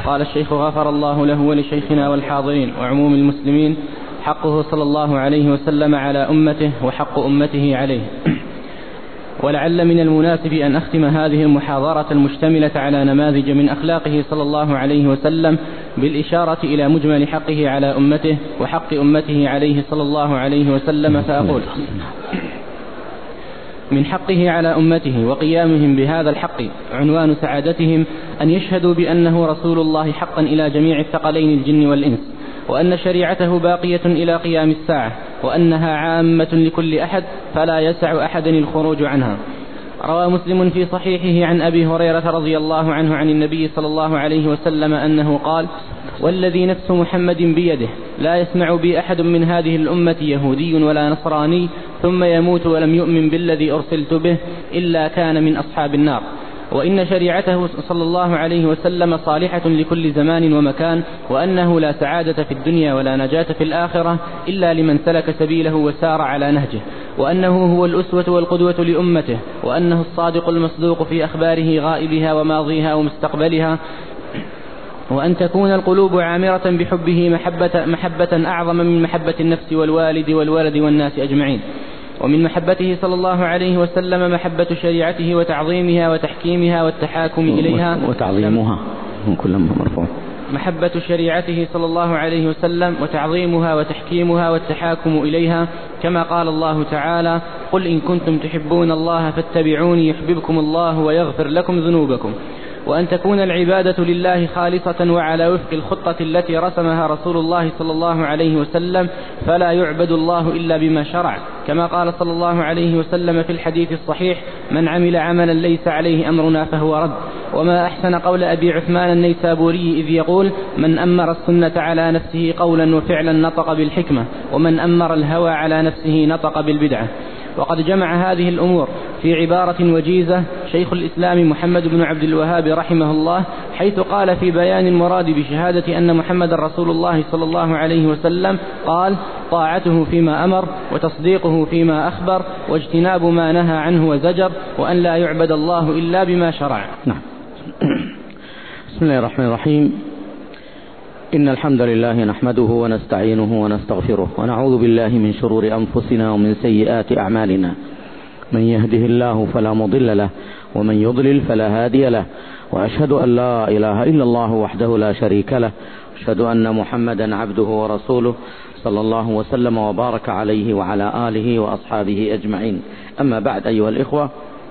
قال الشيخ غفر الله له ولشيخنا والحاضرين وعموم المسلمين: حقه صلى الله عليه وسلم على أمته وحق أمته عليه. ولعل من المناسب أن أختم هذه المحاضرة المشتملة على نماذج من أخلاقه صلى الله عليه وسلم بالإشارة إلى مجمل حقه على أمته وحق أمته عليه صلى الله عليه وسلم، فأقول: من حقه على أمته وقيامهم بهذا الحق عنوان سعادتهم أن يشهدوا بأنه رسول الله حقا إلى جميع الثقلين الجن والإنس، وأن شريعته باقية إلى قيام الساعة، وأنها عامة لكل أحد فلا يسع أحدا الخروج عنها. روى مسلم في صحيحه عن أبي هريرة رضي الله عنه عن النبي صلى الله عليه وسلم أنه قال: والذي نفس محمد بيده لا يسمع بي أحد من هذه الأمة يهودي ولا نصراني ثم يموت ولم يؤمن بالذي أرسلت به إلا كان من أصحاب النار. وإن شريعته صلى الله عليه وسلم صالحة لكل زمان ومكان، وأنه لا سعادة في الدنيا ولا نجاة في الآخرة إلا لمن سلك سبيله وسار على نهجه، وأنه هو الأسوة والقدوة لأمته، وأنه الصادق المصدوق في أخباره غائبها وماضيها ومستقبلها، وأن تكون القلوب عامرة بحبه محبة أعظم من محبة النفس والوالد والولد والناس أجمعين. ومن محبته صلى الله عليه وسلم محبة شريعته وتعظيمها وتحكيمها والتحاكم إليها وتعظيمها كلها مرفوع. محبة شريعته صلى الله عليه وسلم وتعظيمها وتحكيمها والتحاكم إليها، كما قال الله تعالى: قل إن كنتم تحبون الله فاتبعوني يحببكم الله ويغفر لكم ذنوبكم. وأن تكون العبادة لله خالصة وعلى وفق الخطة التي رسمها رسول الله صلى الله عليه وسلم، فلا يعبد الله إلا بما شرع، كما قال صلى الله عليه وسلم في الحديث الصحيح: من عمل عملا ليس عليه أمرنا فهو رد. وما أحسن قول أبي عثمان النيسابوري إذ يقول: من أمر السنة على نفسه قولا وفعلا نطق بالحكمة، ومن أمر الهوى على نفسه نطق بالبدعة. وقد جمع هذه الأمور في عبارة وجيزة شيخ الإسلام محمد بن عبد الوهاب رحمه الله، حيث قال في بيان المراد بشهادة أن محمد رسول الله صلى الله عليه وسلم قال: طاعته فيما أمر، وتصديقه فيما أخبر، واجتناب ما نهى عنه وزجر، وأن لا يعبد الله إلا بما شرع. نعم. بسم الله الرحمن الرحيم. إن الحمد لله نحمده ونستعينه ونستغفره، ونعوذ بالله من شرور أنفسنا ومن سيئات أعمالنا. من يهده الله فلا مضل له، ومن يضلل فلا هادي له، وأشهد أن لا إله إلا الله وحده لا شريك له، أشهد أن محمدا عبده ورسوله صلى الله وسلم وبارك عليه وعلى آله وأصحابه أجمعين. أما بعد، أيها الإخوة،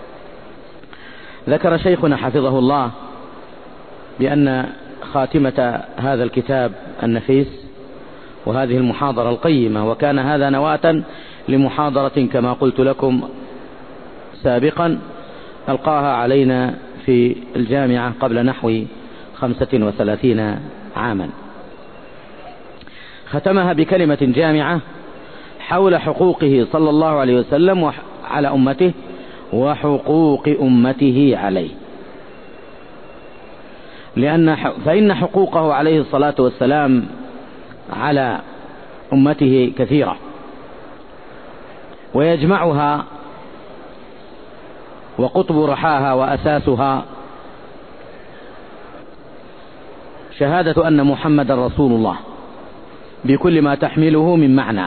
ذكر شيخنا حفظه الله بأن خاتمة هذا الكتاب النفيس وهذه المحاضرة القيمة، وكان هذا نواة لمحاضرة كما قلت لكم سابقا ألقاها علينا في الجامعة قبل نحو 35 عاما، ختمها بكلمة جامعة حول حقوقه صلى الله عليه وسلم على أمته وحقوق أمته عليه، فإن حقوقه عليه الصلاة والسلام على أمته كثيرة، ويجمعها وقطب رحاها وأساسها شهادة أن محمد رسول الله بكل ما تحمله من معنى،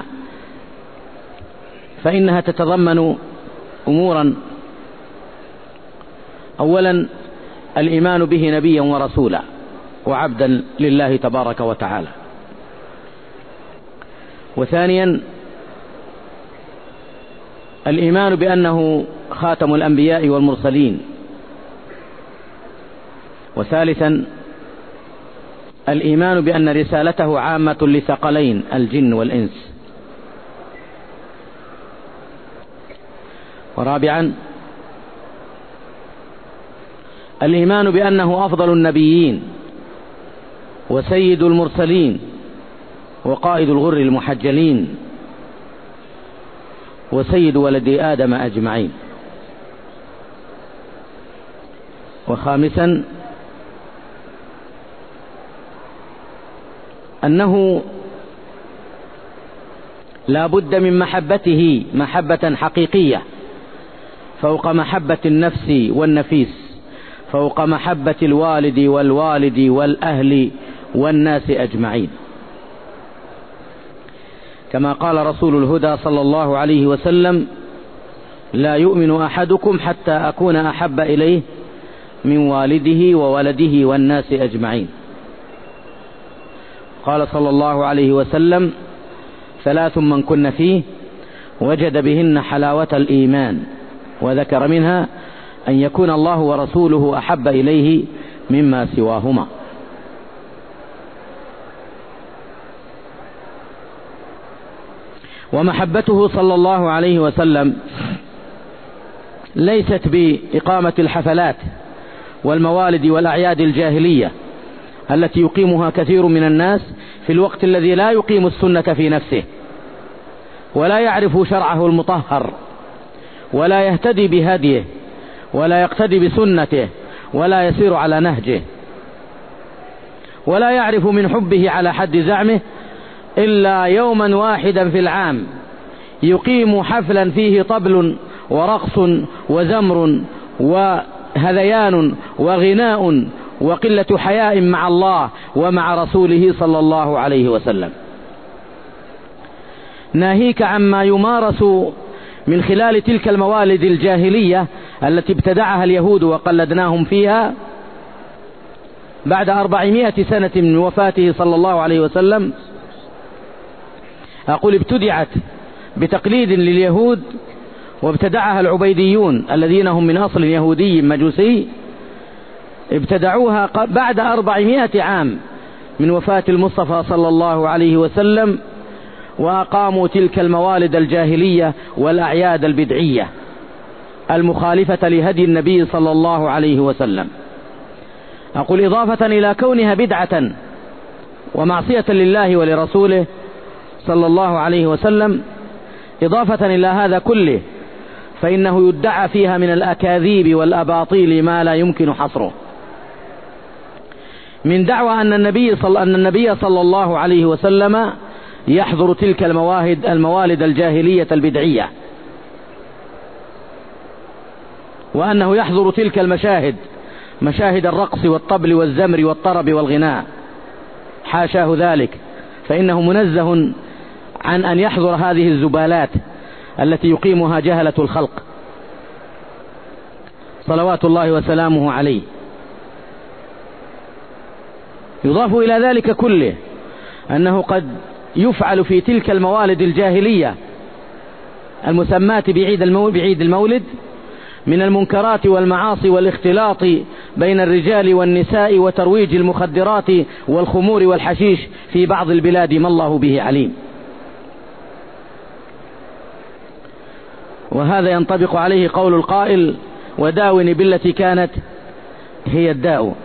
فإنها تتضمن أمورا: أولا الإيمان به نبيا ورسولا وعبدا لله تبارك وتعالى، وثانيا الإيمان بأنه خاتم الأنبياء والمرسلين، وثالثا الإيمان بأن رسالته عامة لثقلين الجن والإنس، ورابعا الإيمان بأنه أفضل النبيين وسيد المرسلين وقائد الغر المحجلين وسيد ولد آدم أجمعين، وخامسا أنه لا بد من محبته محبة حقيقية فوق محبة النفس والنفيس، فوق محبة الوالد والوالد والأهل والناس أجمعين. كما قال رسول الهدى صلى الله عليه وسلم: لا يؤمن أحدكم حتى أكون أحب إليه من والده وولده والناس أجمعين. قال صلى الله عليه وسلم: 3 من كن فيه وجد بهن حلاوة الإيمان، وذكر منها أن يكون الله ورسوله أحب إليه مما سواهما. ومحبته صلى الله عليه وسلم ليست بإقامة الحفلات والموالد والأعياد الجاهلية التي يقيمها كثير من الناس في الوقت الذي لا يقيم السنة في نفسه، ولا يعرف شرعه المطهر، ولا يهتدي بهديه، ولا يقتدي بسنته، ولا يسير على نهجه، ولا يعرف من حبه على حد زعمه إلا يوما واحدا في العام يقيم حفلا فيه طبل ورقص وزمر وهذيان وغناء وقلة حياء مع الله ومع رسوله صلى الله عليه وسلم. ناهيك عما يمارس من خلال تلك الموالد الجاهلية التي ابتدعها اليهود وقلدناهم فيها بعد 400 سنة من وفاته صلى الله عليه وسلم. أقول ابتدعت بتقليد لليهود، وابتدعها العبيديون الذين هم من أصل يهودي مجوسي، ابتدعوها بعد 400 عام من وفاة المصطفى صلى الله عليه وسلم، وأقاموا تلك الموالد الجاهلية والأعياد البدعية المخالفة لهدي النبي صلى الله عليه وسلم. أقول إضافة إلى كونها بدعة ومعصية لله ولرسوله صلى الله عليه وسلم، إضافة إلى هذا كله فإنه يدعى فيها من الأكاذيب والأباطيل ما لا يمكن حصره، من دعوى أن النبي صلى الله عليه وسلم يحضر تلك الموالد الجاهلية البدعية، وأنه يحضر تلك المشاهد، مشاهد الرقص والطبل والزمر والطرب والغناء. حاشاه ذلك، فإنه منزه عن أن يحضر هذه الزبالات التي يقيمها جهلة الخلق صلوات الله وسلامه عليه. يضاف إلى ذلك كله أنه قد يفعل في تلك الموالد الجاهلية المسماة بعيد المولد من المنكرات والمعاصي والاختلاط بين الرجال والنساء وترويج المخدرات والخمور والحشيش في بعض البلاد ما الله به عليم. وهذا ينطبق عليه قول القائل: وداوني بالتي كانت هي الداء.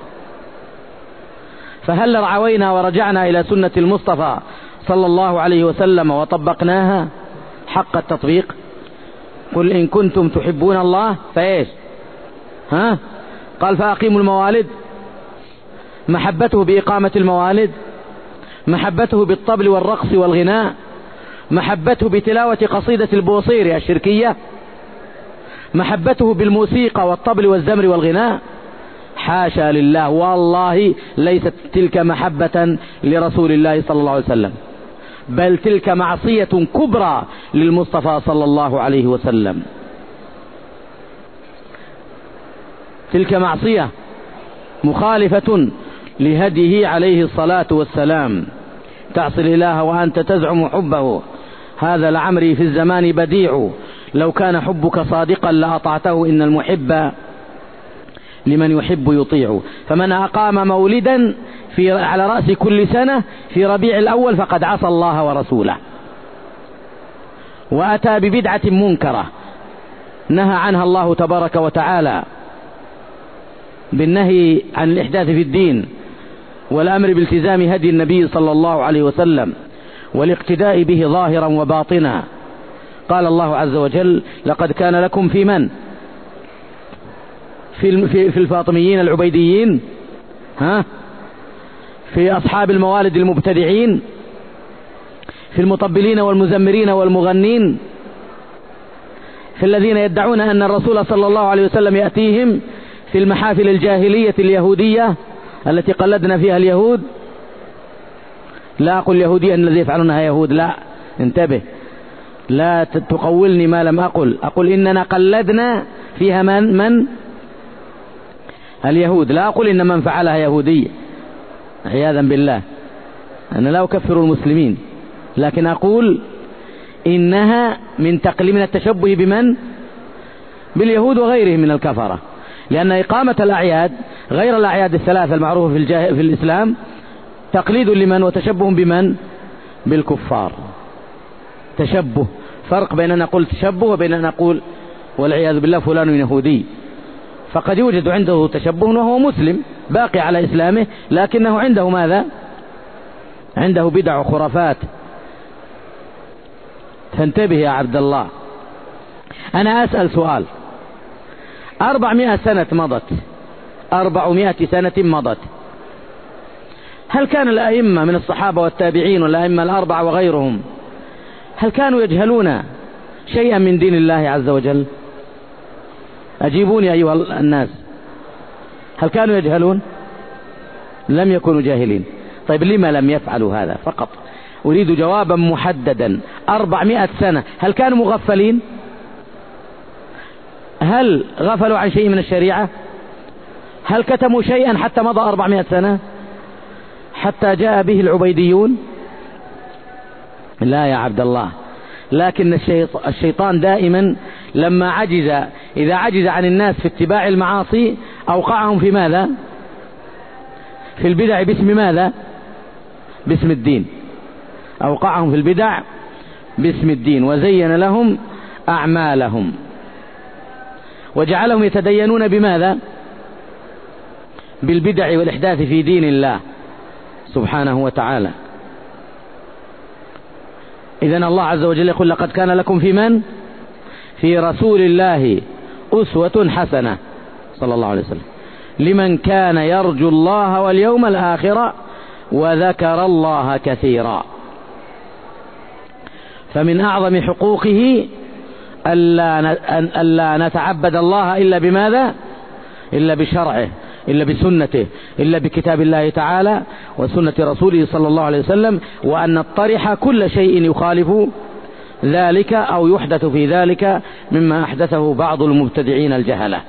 فهل رعوينا ورجعنا إلى سنة المصطفى صلى الله عليه وسلم وطبقناها حق التطبيق؟ قل إن كنتم تحبون الله فإيش؟ قال فأقيموا الموالد. محبته بإقامة الموالد، محبته بالطبل والرقص والغناء، محبته بتلاوة قصيدة البوصيري الشركية، محبته بالموسيقى والطبل والزمر والغناء. حاشا لله، والله ليست تلك محبة لرسول الله صلى الله عليه وسلم، بل تلك معصية كبرى للمصطفى صلى الله عليه وسلم. تلك معصية مخالفة لهديه عليه الصلاة والسلام. تعصي الإله وأنت تزعم حبه، هذا لعمري في الزمان بديع، لو كان حبك صادقا لأطعته، إن المحب لمن يحب يطيع. فمن أقام مولدا على رأس كل سنة في ربيع الأول فقد عصى الله ورسوله، وأتى ببدعة منكرة نهى عنها الله تبارك وتعالى بالنهي عن الإحداث في الدين والأمر بالتزام هدي النبي صلى الله عليه وسلم والاقتداء به ظاهرا وباطنا. قال الله عز وجل: لقد كان لكم في من؟ في الفاطميين العبيديين، في أصحاب الموالد المبتدعين، في المطبلين والمزمرين والمغنين، في الذين يدعون أن الرسول صلى الله عليه وسلم يأتيهم في المحافل الجاهلية اليهودية التي قلدنا فيها اليهود. لا أقول يهوديا الذي يفعلونها يهود، لا، انتبه، لا تقولني ما لم أقل إننا قلدنا فيها من اليهود. لا أقول إن من فعلها يهودي عياذا بالله، أنا لا أكفر المسلمين، لكن أقول إنها من التشبه بمن؟ باليهود وغيرهم من الكفرة، لأن إقامة الأعياد غير الأعياد الثلاثة المعروفة في الإسلام تقليد لمن وتشبه بمن؟ بالكفار. تشبه، فرق بين أن نقول تشبه وبين أن نقول والعياذ بالله فلان يهودي. فقد يوجد عنده تشبه وهو مسلم باقي على إسلامه، لكنه عنده ماذا؟ عنده بدع وخرافات. فانتبه يا عبد الله. أنا أسأل سؤال، 400 سنة مضت، 400 سنة مضت، هل كان الأئمة من الصحابة والتابعين والأئمة الأربعة وغيرهم هل كانوا يجهلون شيئا من دين الله عز وجل؟ أجيبوني أيها الناس، هل كانوا يجهلون؟ لم يكونوا جاهلين. طيب لما لم يفعلوا هذا؟ فقط أريد جوابا محددا. 400 سنة هل كانوا مغفلين؟ هل غفلوا عن شيء من الشريعة؟ هل كتموا شيئا حتى مضى 400 سنة حتى جاء به العبيديون؟ لا يا عبد الله. لكن الشيطان دائما لما إذا عجز عن الناس في اتباع المعاصي أوقعهم في ماذا؟ في البدع. باسم ماذا؟ باسم الدين. أوقعهم في البدع باسم الدين، وزين لهم أعمالهم وجعلهم يتدينون بماذا؟ بالبدع والإحداث في دين الله سبحانه وتعالى. إذن الله عز وجل يقول: لقد كان لكم في رسول الله أسوة حسنة صلى الله عليه وسلم لمن كان يرجو الله واليوم الآخر وذكر الله كثيرا. فمن أعظم حقوقه ألا نتعبد الله إلا بماذا؟ إلا بشرعه، إلا بسنته، إلا بكتاب الله تعالى وسنة رسوله صلى الله عليه وسلم، وأن نطرح كل شيء يخالف ذلك أو يحدث في ذلك مما أحدثه بعض المبتدعين الجهلة.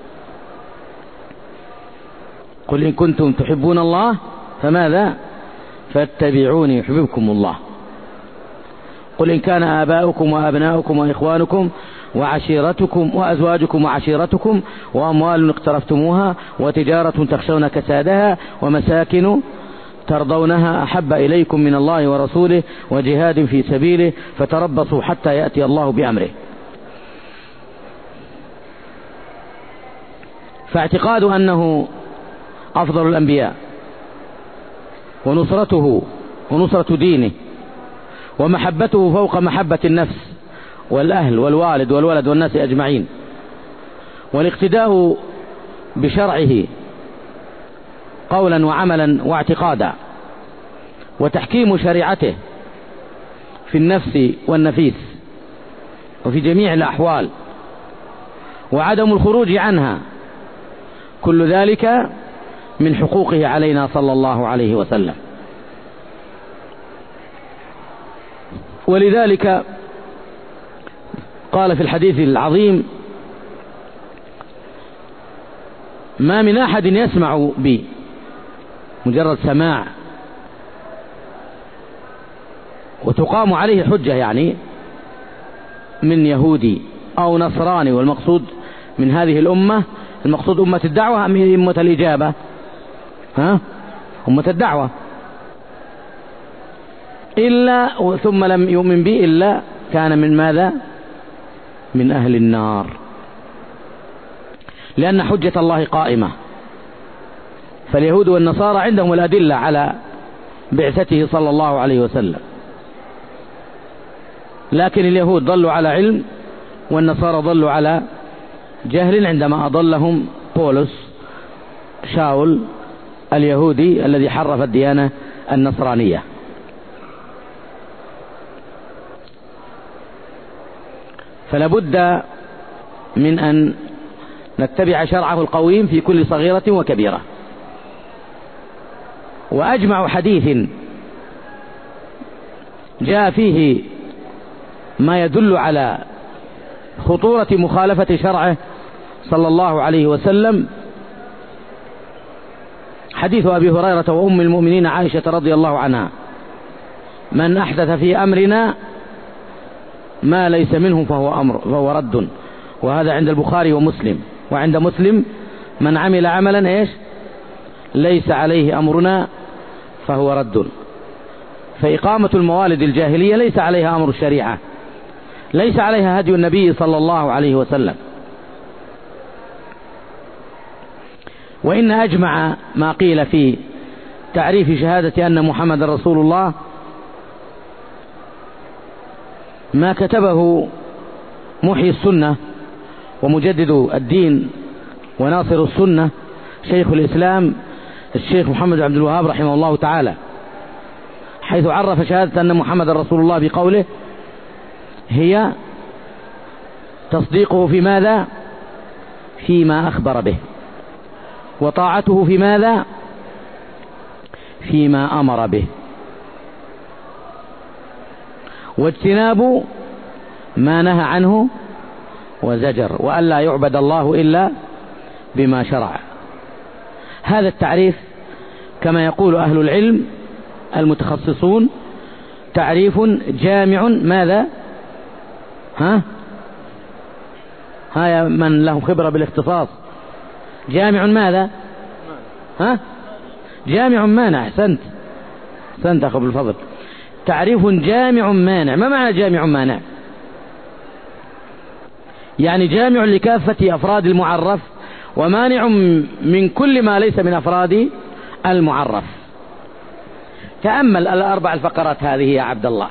قل إن كنتم تحبون الله فماذا؟ فاتبعوني يحببكم الله. قل إن كان آباؤكم وأبناؤكم وإخوانكم وعشيرتكم وأزواجكم وعشيرتكم وأموال اقترفتموها وتجارة تخشون كسادها ومساكن ترضونها أحب إليكم من الله ورسوله وجهاد في سبيله فتربصوا حتى يأتي الله بأمره. فاعتقاد أنه أفضل الأنبياء ونصرته ونصرة دينه ومحبته فوق محبة النفس والأهل والوالد والولد والناس أجمعين، والاقتداء بشرعه قولا وعملا واعتقادا، وتحكيم شريعته في النفس والنفيس وفي جميع الأحوال، وعدم الخروج عنها، كل ذلك من حقوقه علينا صلى الله عليه وسلم. ولذلك قال في الحديث العظيم: ما من أحد يسمع بي، مجرد سماع وتقام عليه حجة، يعني من يهودي أو نصراني، والمقصود من هذه الأمة، المقصود أمة الدعوة أم أمة الإجابة؟ أمة الدعوة. إلا ثم لم يؤمن بي إلا كان من ماذا؟ من أهل النار، لأن حجة الله قائمة. فاليهود والنصارى عندهم الأدلة على بعثته صلى الله عليه وسلم، لكن اليهود ضلوا على علم والنصارى ضلوا على جهل عندما أضلهم بولس شاول اليهودي الذي حرف الديانة النصرانية. فلا بد من أن نتبع شرعه القويم في كل صغيرة وكبيرة. وأجمع حديث جاء فيه ما يدل على خطورة مخالفة شرعه صلى الله عليه وسلم حديث أبي هريرة وأم المؤمنين عائشة رضي الله عنها: من أحدث في أمرنا ما ليس منه فهو رد. وهذا عند البخاري ومسلم. وعند مسلم: من عمل عملا إيش ليس عليه أمرنا فهو رد. فإقامة الموالد الجاهلية ليس عليها أمر الشريعة، ليس عليها هدي النبي صلى الله عليه وسلم. وإن أجمع ما قيل في تعريف شهادة أن محمد رسول الله ما كتبه محيي السنة ومجدد الدين وناصر السنة شيخ الإسلام الشيخ محمد عبد الوهاب رحمه الله تعالى، حيث عرف شهادة أن محمد رسول الله بقوله: هي تصديقه في ماذا؟ فيما أخبر به، وطاعته في ماذا؟ فيما أمر به، واجتناب ما نهى عنه وزجر، وألا يعبد الله إلا بما شرع. هذا التعريف كما يقول أهل العلم المتخصصون تعريف جامع. ماذا؟ ها من له خبرة بالاختصاص. جامع ماذا؟ جامع مانع. أحسنت أخو بالفضل. تعريف جامع مانع. ما معنى جامع مانع؟ يعني جامع لكافة أفراد المعرف ومانع من كل ما ليس من أفراد المعرف. تأمل الأربع الفقرات هذه يا عبد الله،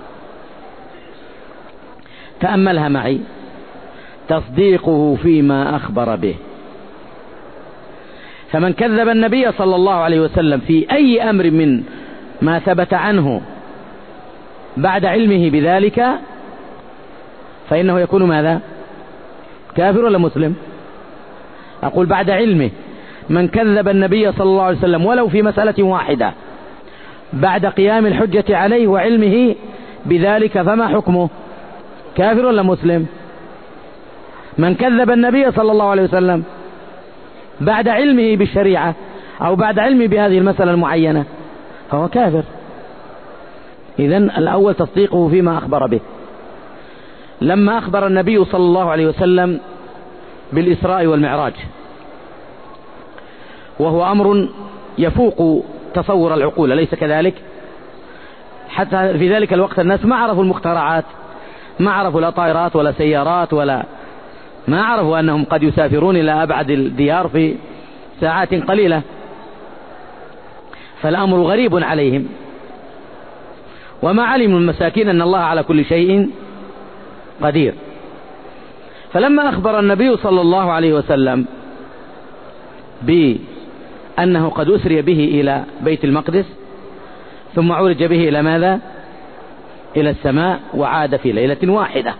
تأملها معي. تصديقه فيما أخبر به، فمن كذب النبي صلى الله عليه وسلم في أي أمر من ما ثبت عنه بعد علمه بذلك فإنه يكون ماذا؟ كافر ولا مسلم؟ أقول بعد علمه. من كذب النبي صلى الله عليه وسلم ولو في مسألة واحدة بعد قيام الحجة عليه وعلمه بذلك فما حكمه؟ كافر ولا مسلم؟ من كذب النبي صلى الله عليه وسلم بعد علمه بالشريعة أو بعد علمه بهذه المسألة المعينة فهو كافر. إذن الأول تصديقه فيما أخبر به. لما أخبر النبي صلى الله عليه وسلم بالإسراء والمعراج، وهو أمر يفوق تصور العقول، ليس كذلك؟ حتى في ذلك الوقت الناس ما عرفوا المخترعات، ما عرفوا لا طائرات ولا سيارات ولا ما عرفوا أنهم قد يسافرون إلى أبعد الديار في ساعات قليلة، فالأمر غريب عليهم. وما علموا المساكين أن الله على كل شيء قدير. فلما أخبر النبي صلى الله عليه وسلم بأنه قد أسري به إلى بيت المقدس ثم عرج به إلى ماذا؟ إلى السماء وعاد في ليلة واحدة،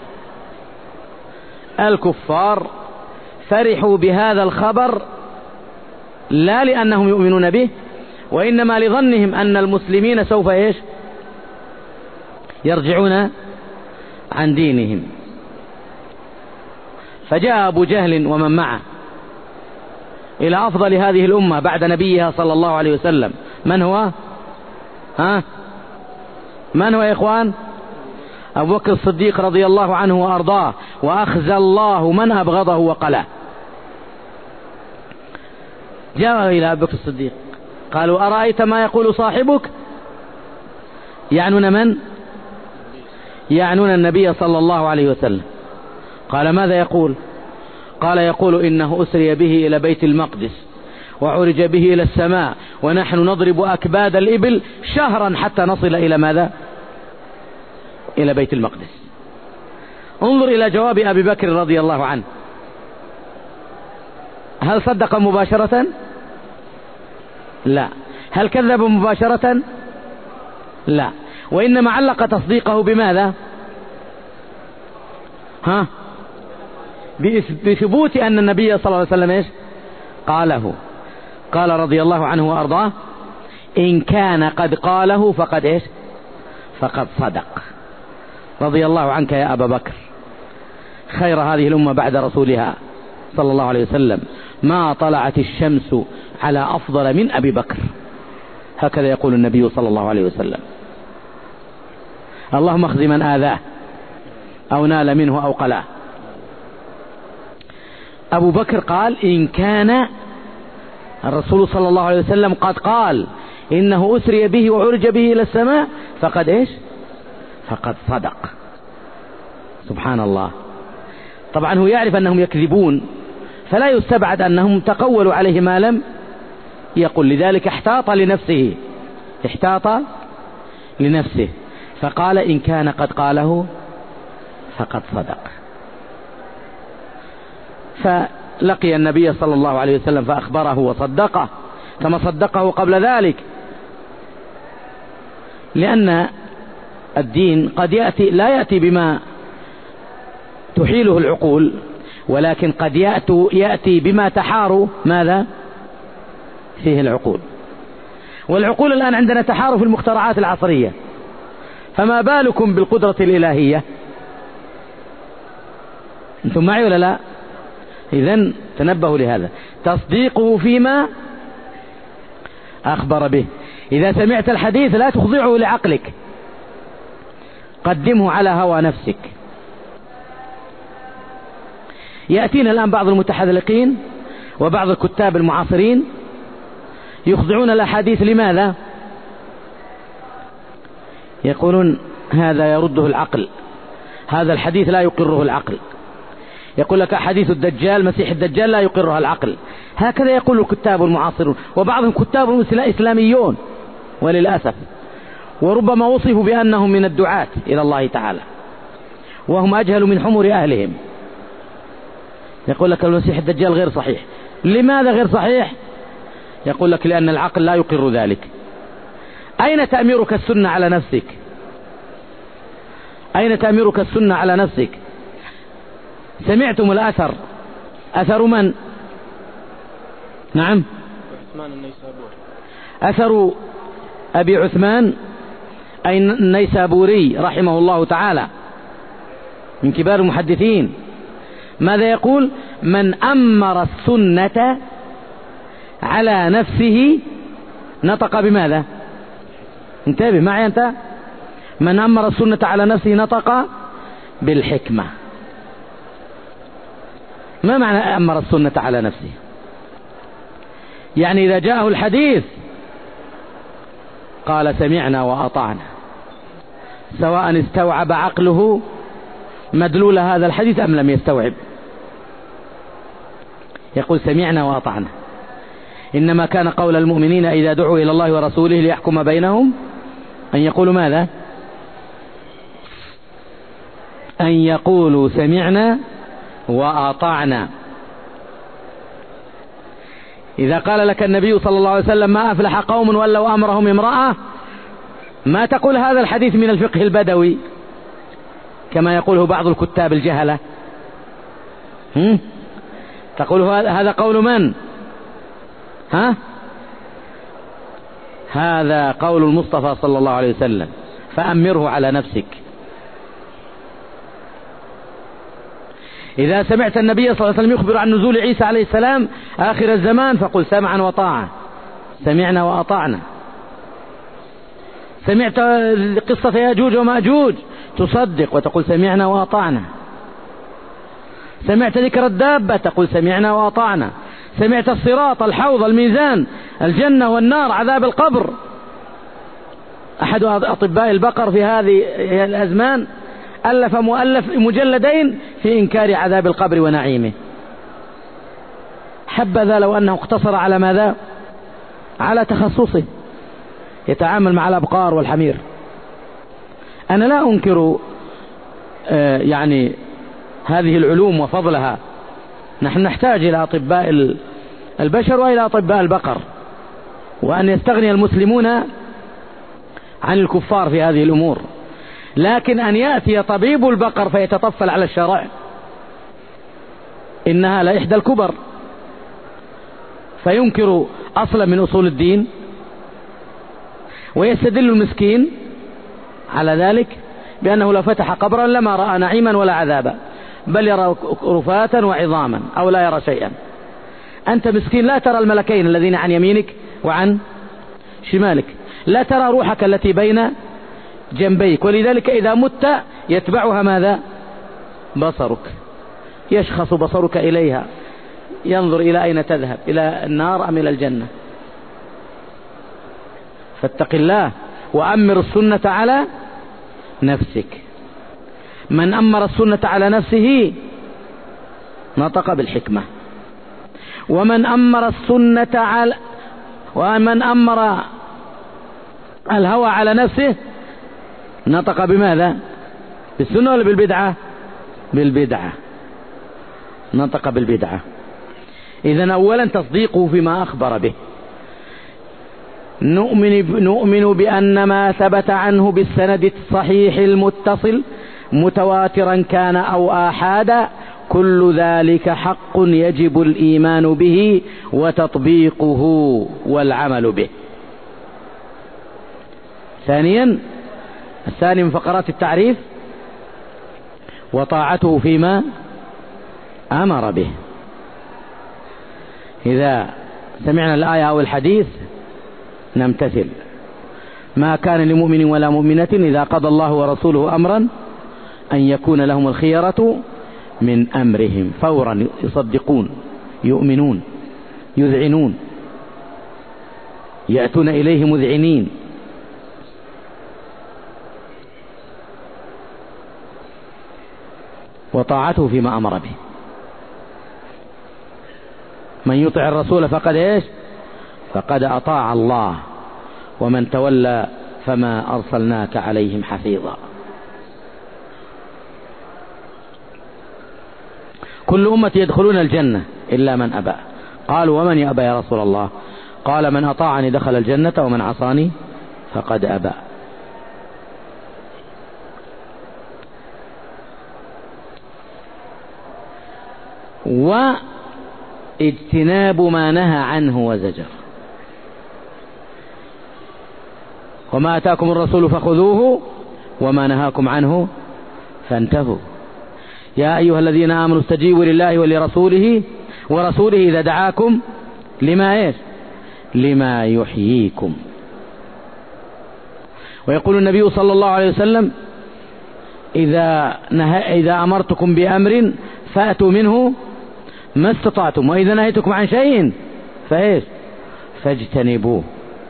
الكفار فرحوا بهذا الخبر لا لأنهم يؤمنون به، وإنما لظنهم أن المسلمين سوف يرجعون عن دينهم. فجاء أبو جهل ومن معه إلى أفضل هذه الأمة بعد نبيها صلى الله عليه وسلم. من هو؟ من هو يا إخوان؟ أبو بكر الصديق رضي الله عنه وأرضاه، وأخزى الله من أبغضه وقلاه. جاء إلى أبو بكر الصديق قالوا: أرأيت ما يقول صاحبك؟ يعنون من؟ يعنون النبي صلى الله عليه وسلم. قال: ماذا يقول؟ قال: يقول إنه أسري به إلى بيت المقدس وعرج به إلى السماء ونحن نضرب أكباد الإبل شهرا حتى نصل إلى ماذا؟ إلى بيت المقدس. انظر إلى جواب أبي بكر رضي الله عنه. هل صدق مباشرة؟ لا. هل كذب مباشرة؟ لا. وإنما علق تصديقه بماذا؟ بثبوت أن النبي صلى الله عليه وسلم إيش قاله. قال رضي الله عنه وأرضاه: إن كان قد قاله فقد إيش فقد صدق. رضي الله عنك يا أبا بكر، خير هذه الأمة بعد رسولها صلى الله عليه وسلم، ما طلعت الشمس على أفضل من أبي بكر. هكذا يقول النبي صلى الله عليه وسلم. اللهم اخذ من آذاه أو نال منه أو قلاه. أبو بكر قال: إن كان الرسول صلى الله عليه وسلم قد قال إنه أسري به وعرج به إلى السماء فقد إيش فقد صدق. سبحان الله. طبعا هو يعرف أنهم يكذبون، فلا يستبعد أنهم تقولوا عليه ما لم يقل، لذلك احتاط لنفسه فقال: إن كان قد قاله فقد صدق. فلقي النبي صلى الله عليه وسلم فأخبره وصدقه كما صدقه قبل ذلك، لأن الدين قد لا يأتي بما تحيله العقول، ولكن قد يأتي بما تحار ماذا فيه العقول. والعقول الآن عندنا تحار في المخترعات العصرية، فما بالكم بالقدرة الإلهية؟ أنتم معي ولا لا؟ إذن تنبهوا لهذا. تصديقه فيما أخبر به. إذا سمعت الحديث لا تخضعه لعقلك، قدمه على هوى نفسك. يأتينا الآن بعض المتحذلقين وبعض الكتاب المعاصرين يخضعون الأحاديث. لماذا؟ يقولون هذا يرده العقل، هذا الحديث لا يقره العقل. يقول لك أحاديث الدجال، مسيح الدجال، لا يقرها العقل. هكذا يقول الكتاب المعاصرون، وبعضهم كتاب إسلاميون وللأسف، وربما وصفوا بأنهم من الدعاة إلى الله تعالى وهم أجهل من حمر أهلهم. يقول لك المسيح الدجال غير صحيح. لماذا غير صحيح؟ يقول لك لأن العقل لا يقر ذلك. أين تأميرك السنة على نفسك؟ أين تأميرك السنة على نفسك؟ سمعتم الأثر، أثر من؟ نعم، أثر أبي عثمان أي النيسابوري رحمه الله تعالى، من كبار المحدثين. ماذا يقول؟ من أمر السنة على نفسه نطق بماذا؟ انتبه معي أنت. من أمر السنة على نفسه نطق بالحكمة. ما معنى أمر السنة على نفسه؟ يعني إذا جاءه الحديث قال سمعنا وأطعنا، سواء استوعب عقله مدلول هذا الحديث أم لم يستوعب. يقول سمعنا وأطعنا. إنما كان قول المؤمنين إذا دعوا إلى الله ورسوله ليحكم بينهم أن يقولوا ماذا؟ أن يقولوا سمعنا وأطعنا. إذا قال لك النبي صلى الله عليه وسلم ما أفلح قوم ولوا أمرهم امرأة، ما تقول هذا الحديث من الفقه البدوي كما يقوله بعض الكتاب الجهلة. تقول هذا قول من؟ هذا قول المصطفى صلى الله عليه وسلم، فأمره على نفسك. إذا سمعت النبي صلى الله عليه وسلم يخبر عن نزول عيسى عليه السلام آخر الزمان فقل سمعا وطاعة، سمعنا وأطعنا. سمعت قصة ياجوج وماجوج تصدق وتقول سمعنا وأطعنا. سمعت ذكر الدابة تقول سمعنا وأطعنا. سمعت الصراط، الحوض، الميزان، الجنة والنار، عذاب القبر. أحد أطباء البقر في هذه الأزمان ألف مجلدين في إنكار عذاب القبر ونعيمه. حبذا لو أنه اقتصر على ماذا؟ على تخصصه، يتعامل مع الأبقار والحمير. أنا لا أنكر يعني هذه العلوم وفضلها، نحن نحتاج إلى أطباء البشر وإلى أطباء البقر، وأن يستغني المسلمون عن الكفار في هذه الأمور. لكن أن يأتي طبيب البقر فيتطفل على الشرع، إنها لإحدى الكبر، فينكر أصلا من أصول الدين، ويستدل المسكين على ذلك بأنه لو فتح قبرا لما رأى نعيما ولا عذابا، بل يرى رفاتا وعظاما أو لا يرى شيئا. أنت مسكين لا ترى الملكين الذين عن يمينك وعن شمالك، لا ترى روحك التي بين جنبيك، ولذلك إذا مت يتبعها ماذا؟ بصرك، يشخص بصرك إليها، ينظر إلى أين تذهب، إلى النار أم إلى الجنة. فاتق الله وأمر السنة على نفسك. من أمر السنة على نفسه نطق بالحكمة، ومن أمر الهوى على نفسه نطق بماذا؟ بالسنة ولا بالبدعة؟ بالبدعة، نطق بالبدعة. إذن أولا تصديقه فيما أخبر به، نؤمن بأن ما ثبت عنه بالسند الصحيح المتصل متواترا كان أو آحادا كل ذلك حق يجب الإيمان به وتطبيقه والعمل به. ثانيا، الثاني من فقرات التعريف وطاعته فيما أمر به. إذا سمعنا الآية أو الحديث نمتثل. ما كان لمؤمن ولا مؤمنة إذا قضى الله ورسوله أمرا أن يكون لهم الخيرة من أمرهم، فورا يصدقون، يؤمنون، يذعنون، يأتون إليه مذعنين. وطاعته فيما أمر به. من يطع الرسول فقد إيش؟ فقد أطاع الله، ومن تولى فما أرسلناك عليهم حفيظا. كل أمة يدخلون الجنة إلا من أبى. قالوا ومن يأبى يا رسول الله؟ قال من أطاعني دخل الجنة ومن عصاني فقد أبى. واجتناب ما نهى عنه وزجر. وما أتاكم الرسول فخذوه وما نهاكم عنه فانتهوا. يا أيها الذين آمنوا استجيبوا لله ورسوله إذا دعاكم لما إيش؟ لما يحييكم. ويقول النبي صلى الله عليه وسلم إذا أمرتكم بأمر فأتوا منه ما استطعتم، وإذا نهيتكم عن شيء فإيش؟ فاجتنبوه.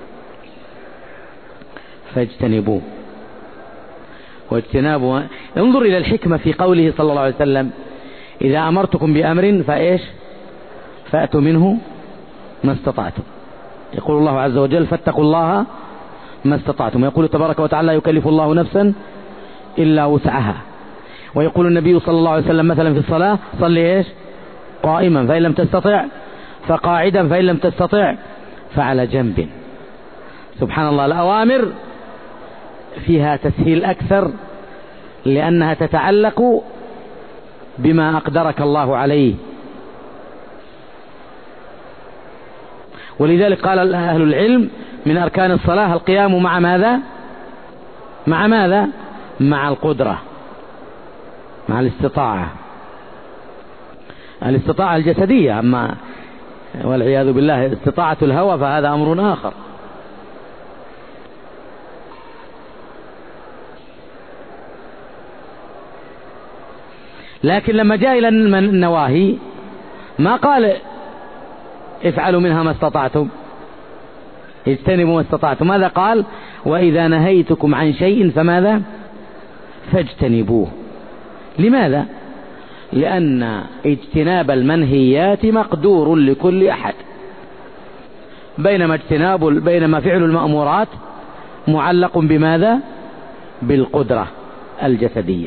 واجتنابه. انظر إلى الحكمة في قوله صلى الله عليه وسلم إذا أمرتكم بأمر فإيش؟ فأتوا منه ما استطعتم. يقول الله عز وجل فاتقوا الله ما استطعتم. ويقول تبارك وتعالى لا يكلف الله نفسا إلا وسعها. ويقول النبي صلى الله عليه وسلم مثلا في الصلاة صلي إيش؟ قائما، فإن لم تستطع فقاعدا، فإن لم تستطع فعلى جنب. سبحان الله، الأوامر فيها تسهيل أكثر لأنها تتعلق بما أقدرك الله عليه. ولذلك قال أهل العلم من أركان الصلاة القيام مع ماذا؟ مع القدرة، مع الاستطاعة الجسدية. أما والعياذ بالله استطاعة الهوى فهذا أمر آخر. لكن لما جاء إلى النواهي ما قال افعلوا منها ما استطعتم، اجتنبوا ما استطعتم. ماذا قال؟ وإذا نهيتكم عن شيء فماذا؟ فاجتنبوه. لماذا؟ لأن اجتناب مقدور لكل أحد، بينما فعل المأمورات معلق بماذا؟ بالقدرة الجسدية.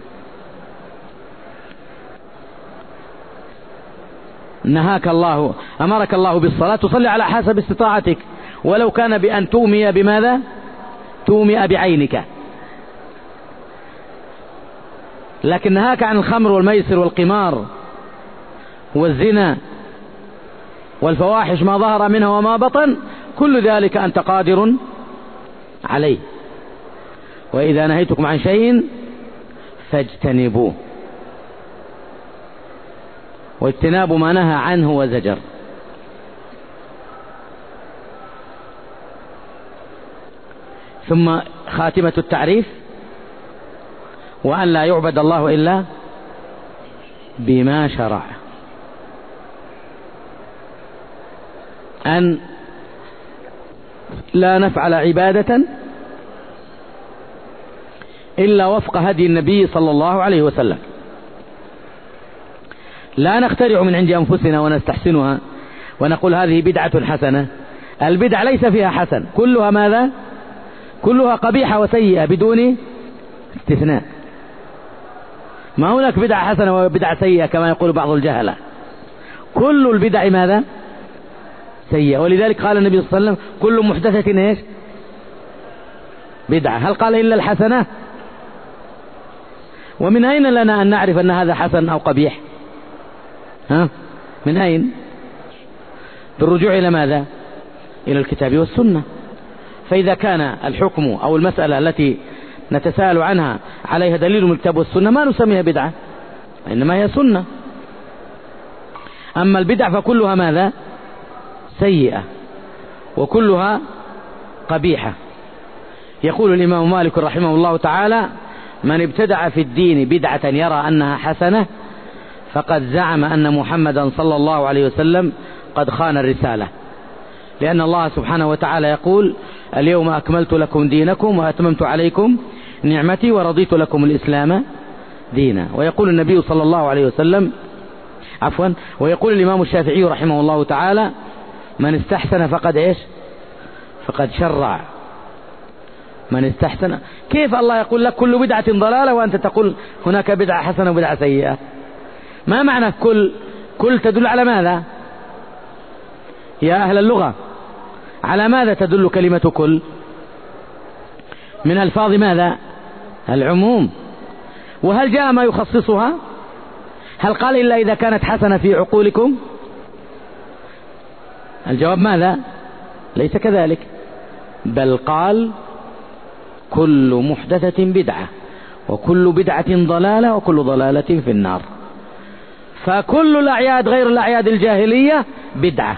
أمرك الله بالصلاة تصلي على حسب استطاعتك، ولو كان بأن تومي بماذا؟ تومي بعينك. لكن نهاك عن الخمر والميسر والقمار والزنا والفواحش ما ظهر منها وما بطن، كل ذلك أنت قادر عليه. وإذا نهيتكم عن شيء فاجتنبوه، واجتناب ما نهى عنه وزجر. ثم خاتمة التعريف: وأن لا يعبد الله إلا بما شرع، أن لا نفعل عبادة إلا وفق هدي النبي صلى الله عليه وسلم، لا نخترع من عند أنفسنا ونستحسنها ونقول هذه بدعة حسنة. البدع ليس فيها حسن، كلها ماذا؟ كلها قبيحة وسيئة بدون استثناء. ما هناك بدعة حسنة وبدعة سيئة كما يقول بعض الجهلة، كل البدع ماذا؟ سيئة. ولذلك قال النبي صلى الله عليه وسلم: كل محدثة ايش؟ بدعة. هل قال إلا الحسنة؟ ومن أين لنا أن نعرف أن هذا حسن أو قبيح؟ من أين؟ بالرجوع إلى ماذا؟ إلى الكتاب والسنة. فإذا كان الحكم أو المسألة التي نتساءل عنها عليها دليل من الكتاب والسنة ما نسميها بدعة، إنما هي سنة. أما البدع فكلها ماذا؟ سيئة وكلها قبيحة. يقول الإمام مالك رحمه الله تعالى: من ابتدع في الدين بدعة يرى أنها حسنة فقد زعم أن محمدا صلى الله عليه وسلم قد خان الرسالة، لأن الله سبحانه وتعالى يقول: اليوم أكملت لكم دينكم وأتممت عليكم نعمتي ورضيت لكم الإسلام دينا. ويقول النبي صلى الله عليه وسلم ويقول الإمام الشافعي رحمه الله تعالى: من استحسن فقد ايش؟ فقد شرع. من استحسن. كيف الله يقول لك كل بدعة ضلالة وأنت تقول هناك بدعة حسنة وبدعة سيئة؟ ما معنى كل تدل على ماذا يا أهل اللغة؟ على ماذا تدل كلمة كل؟ من ألفاظ ماذا؟ العموم. وهل جاء ما يخصصها؟ هل قال إلا إذا كانت حسنة في عقولكم؟ الجواب ماذا؟ ليس كذلك، بل قال: كل محدثة بدعة وكل بدعة ضلالة وكل ضلالة في النار. فكل الأعياد غير الأعياد الجاهلية بدعة،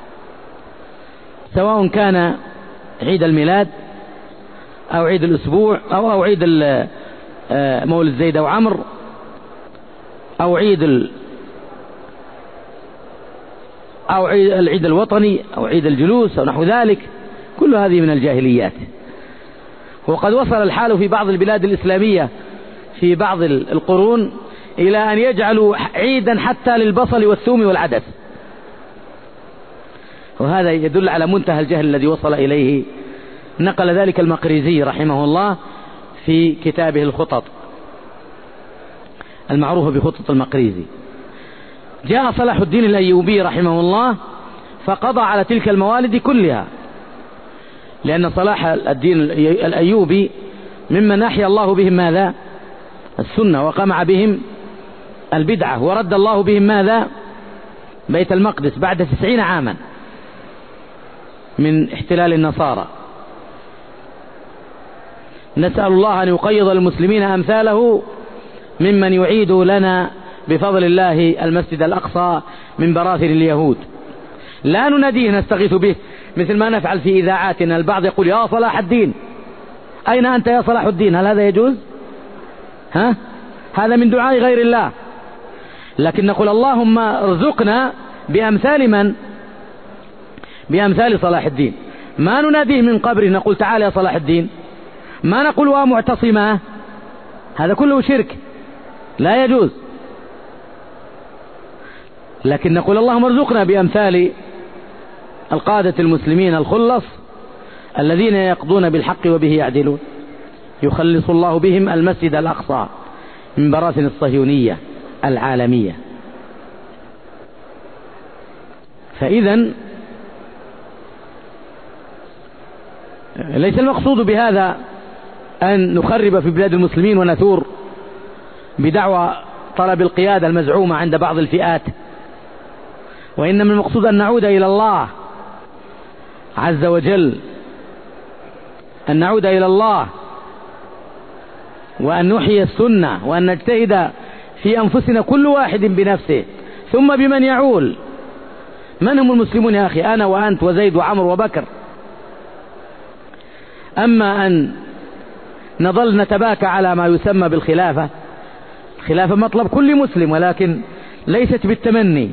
سواء كان عيد الميلاد أو عيد الأسبوع أو عيد مولد زيد أو عمرو أو العيد الوطني أو عيد الجلوس أو نحو ذلك، كل هذه من الجاهليات. وقد وصل الحال في بعض البلاد الإسلامية في بعض القرون إلى أن يجعلوا عيدا حتى للبصل والثوم والعدس، وهذا يدل على منتهى الجهل الذي وصل إليه. نقل ذلك المقريزي رحمه الله في كتابه الخطط المعروف بخطط المقريزي. جاء صلاح الدين الأيوبي رحمه الله فقضى على تلك الموالد كلها، لأن صلاح الدين الأيوبي ممن أحيا الله بهم ماذا؟ السنة، وقمع بهم البدعة، ورد الله بهم ماذا؟ بيت المقدس بعد 90 عاما من احتلال النصارى. نسأل الله أن يقيض المسلمين أمثاله ممن يعيد لنا بفضل الله المسجد الأقصى من براثن اليهود. لا نناديه نستغيث به مثل ما نفعل في إذاعاتنا. البعض يقول: يا صلاح الدين، أين أنت يا صلاح الدين؟ هل هذا يجوز؟ هذا من دعاء غير الله. لكن نقول: اللهم ارزقنا بأمثال من؟ بأمثال صلاح الدين. ما نناديه من قبره نقول: تعال يا صلاح الدين. ما نقول: معتصما. هذا كله شرك لا يجوز. لكن نقول: اللهم ارزقنا بأمثال القادة المسلمين الخلص الذين يقضون بالحق وبه يعدلون، يخلص الله بهم المسجد الأقصى من براثن الصهيونية العالمية. فإذا ليس المقصود بهذا أن نخرب في بلاد المسلمين ونثور بدعوى طلب القيادة المزعومة عند بعض الفئات وإنما المقصود أن نعود إلى الله عز وجل، أن نعود إلى الله، وأن نحيي السنة، وأن نجتهد في أنفسنا كل واحد بنفسه ثم بمن يعول. من هم المسلمون يا أخي؟ أنا وأنت وزيد وعمر وبكر. أما أن نظل نتباكى على ما يسمى بالخلافة، الخلافة مطلب كل مسلم، ولكن ليست بالتمني،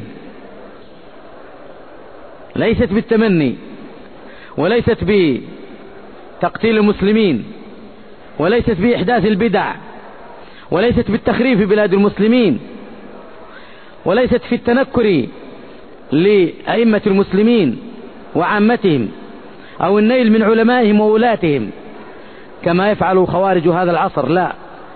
ليست بالتمني، وليست بتقتيل المسلمين، وليست بإحداث البدع، وليست بالتخريب في بلاد المسلمين، وليست في التنكر لأئمة المسلمين وعامتهم، أو النيل من علمائهم وولاتهم كما يفعل خوارج هذا العصر. لا،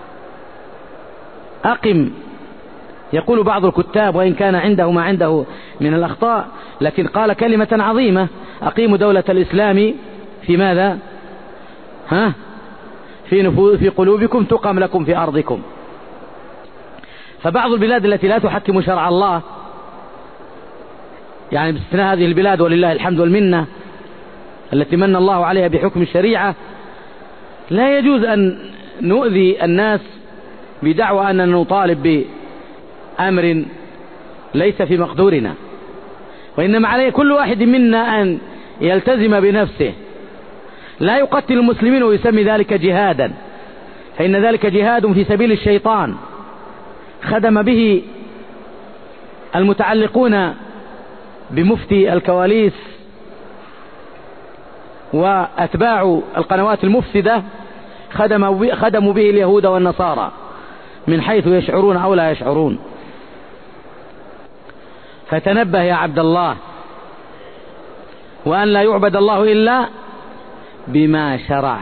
أقم، يقول بعض الكتاب وإن كان عنده ما عنده من الأخطاء، لكن قال كلمة عظيمة: أقيموا دولة الإسلام في ماذا؟ في قلوبكم تقام لكم في أرضكم. فبعض البلاد التي لا تحكم شرع الله، يعني باستثناء هذه البلاد ولله الحمد والمنة التي من الله عليها بحكم الشريعة، لا يجوز أن نؤذي الناس بدعوى أننا نطالب بأمر ليس في مقدورنا، وإنما عليه كل واحد منا أن يلتزم بنفسه، لا يقتل المسلمين ويسمي ذلك جهادا، فإن ذلك جهاد في سبيل الشيطان خدم به المتعلقون بمفتي الكواليس وأتباع القنوات المفسدة، خدموا به اليهود والنصارى من حيث يشعرون أو لا يشعرون. فتنبه يا عبد الله، وأن لا يعبد الله إلا بما شرع،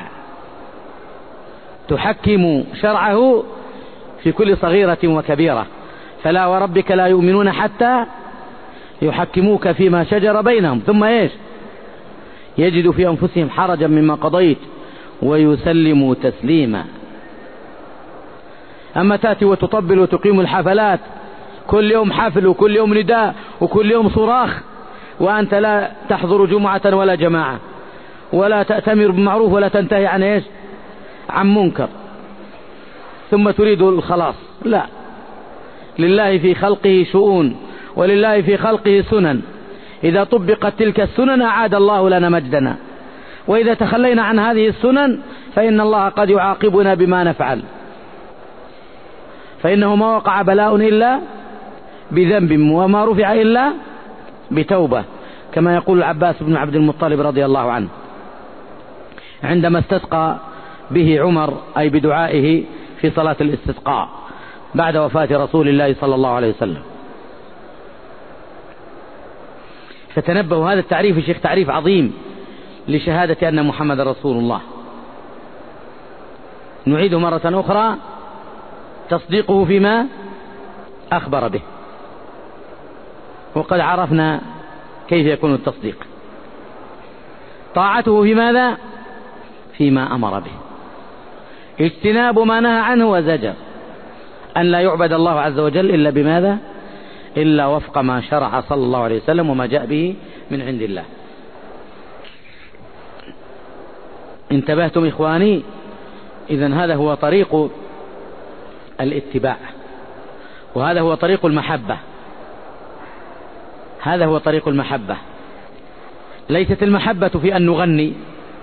تحكم شرعه في كل صغيرة وكبيرة. فلا وربك لا يؤمنون حتى يحكموك فيما شجر بينهم ثم يجدوا في أنفسهم حرجا مما قضيت ويسلموا تسليما. أما تأتي وتطبل وتقيم الحفلات، كل يوم حفل وكل يوم نداء وكل يوم صراخ، وأنت لا تحضر جمعة ولا جماعة، ولا تأتمر بمعروف ولا تنتهي عن عن منكر، ثم تريد الخلاص. لا، لله في خلقه شؤون، ولله في خلقه سنن، إذا طبقت تلك السنن أعاد الله لنا مجدنا، وإذا تخلينا عن هذه السنن فإن الله قد يعاقبنا بما نفعل، فإنه ما وقع بلاء إلا بذنب، وما رفع إلا بتوبة، كما يقول العباس بن عبد المطلب رضي الله عنه عندما استسقى به عمر، أي بدعائه في صلاة الاستسقاء بعد وفاة رسول الله صلى الله عليه وسلم. فتنبهوا، هذا التعريف يا شيخ تعريف عظيم لشهادة أن محمد رسول الله. نعيده مرة أخرى: تصديقه فيما أخبر به، وقد عرفنا كيف يكون التصديق. طاعته في ماذا؟ فيما أمر به، اجتناب ما نهى عنه وزجر، أن لا يعبد الله عز وجل إلا بماذا؟ إلا وفق ما شرع صلى الله عليه وسلم وما جاء به من عند الله. انتبهتم إخواني؟ إذن هذا هو طريق الاتباع، وهذا هو طريق المحبة، هذا هو طريق المحبة. ليست المحبة في أن نغني،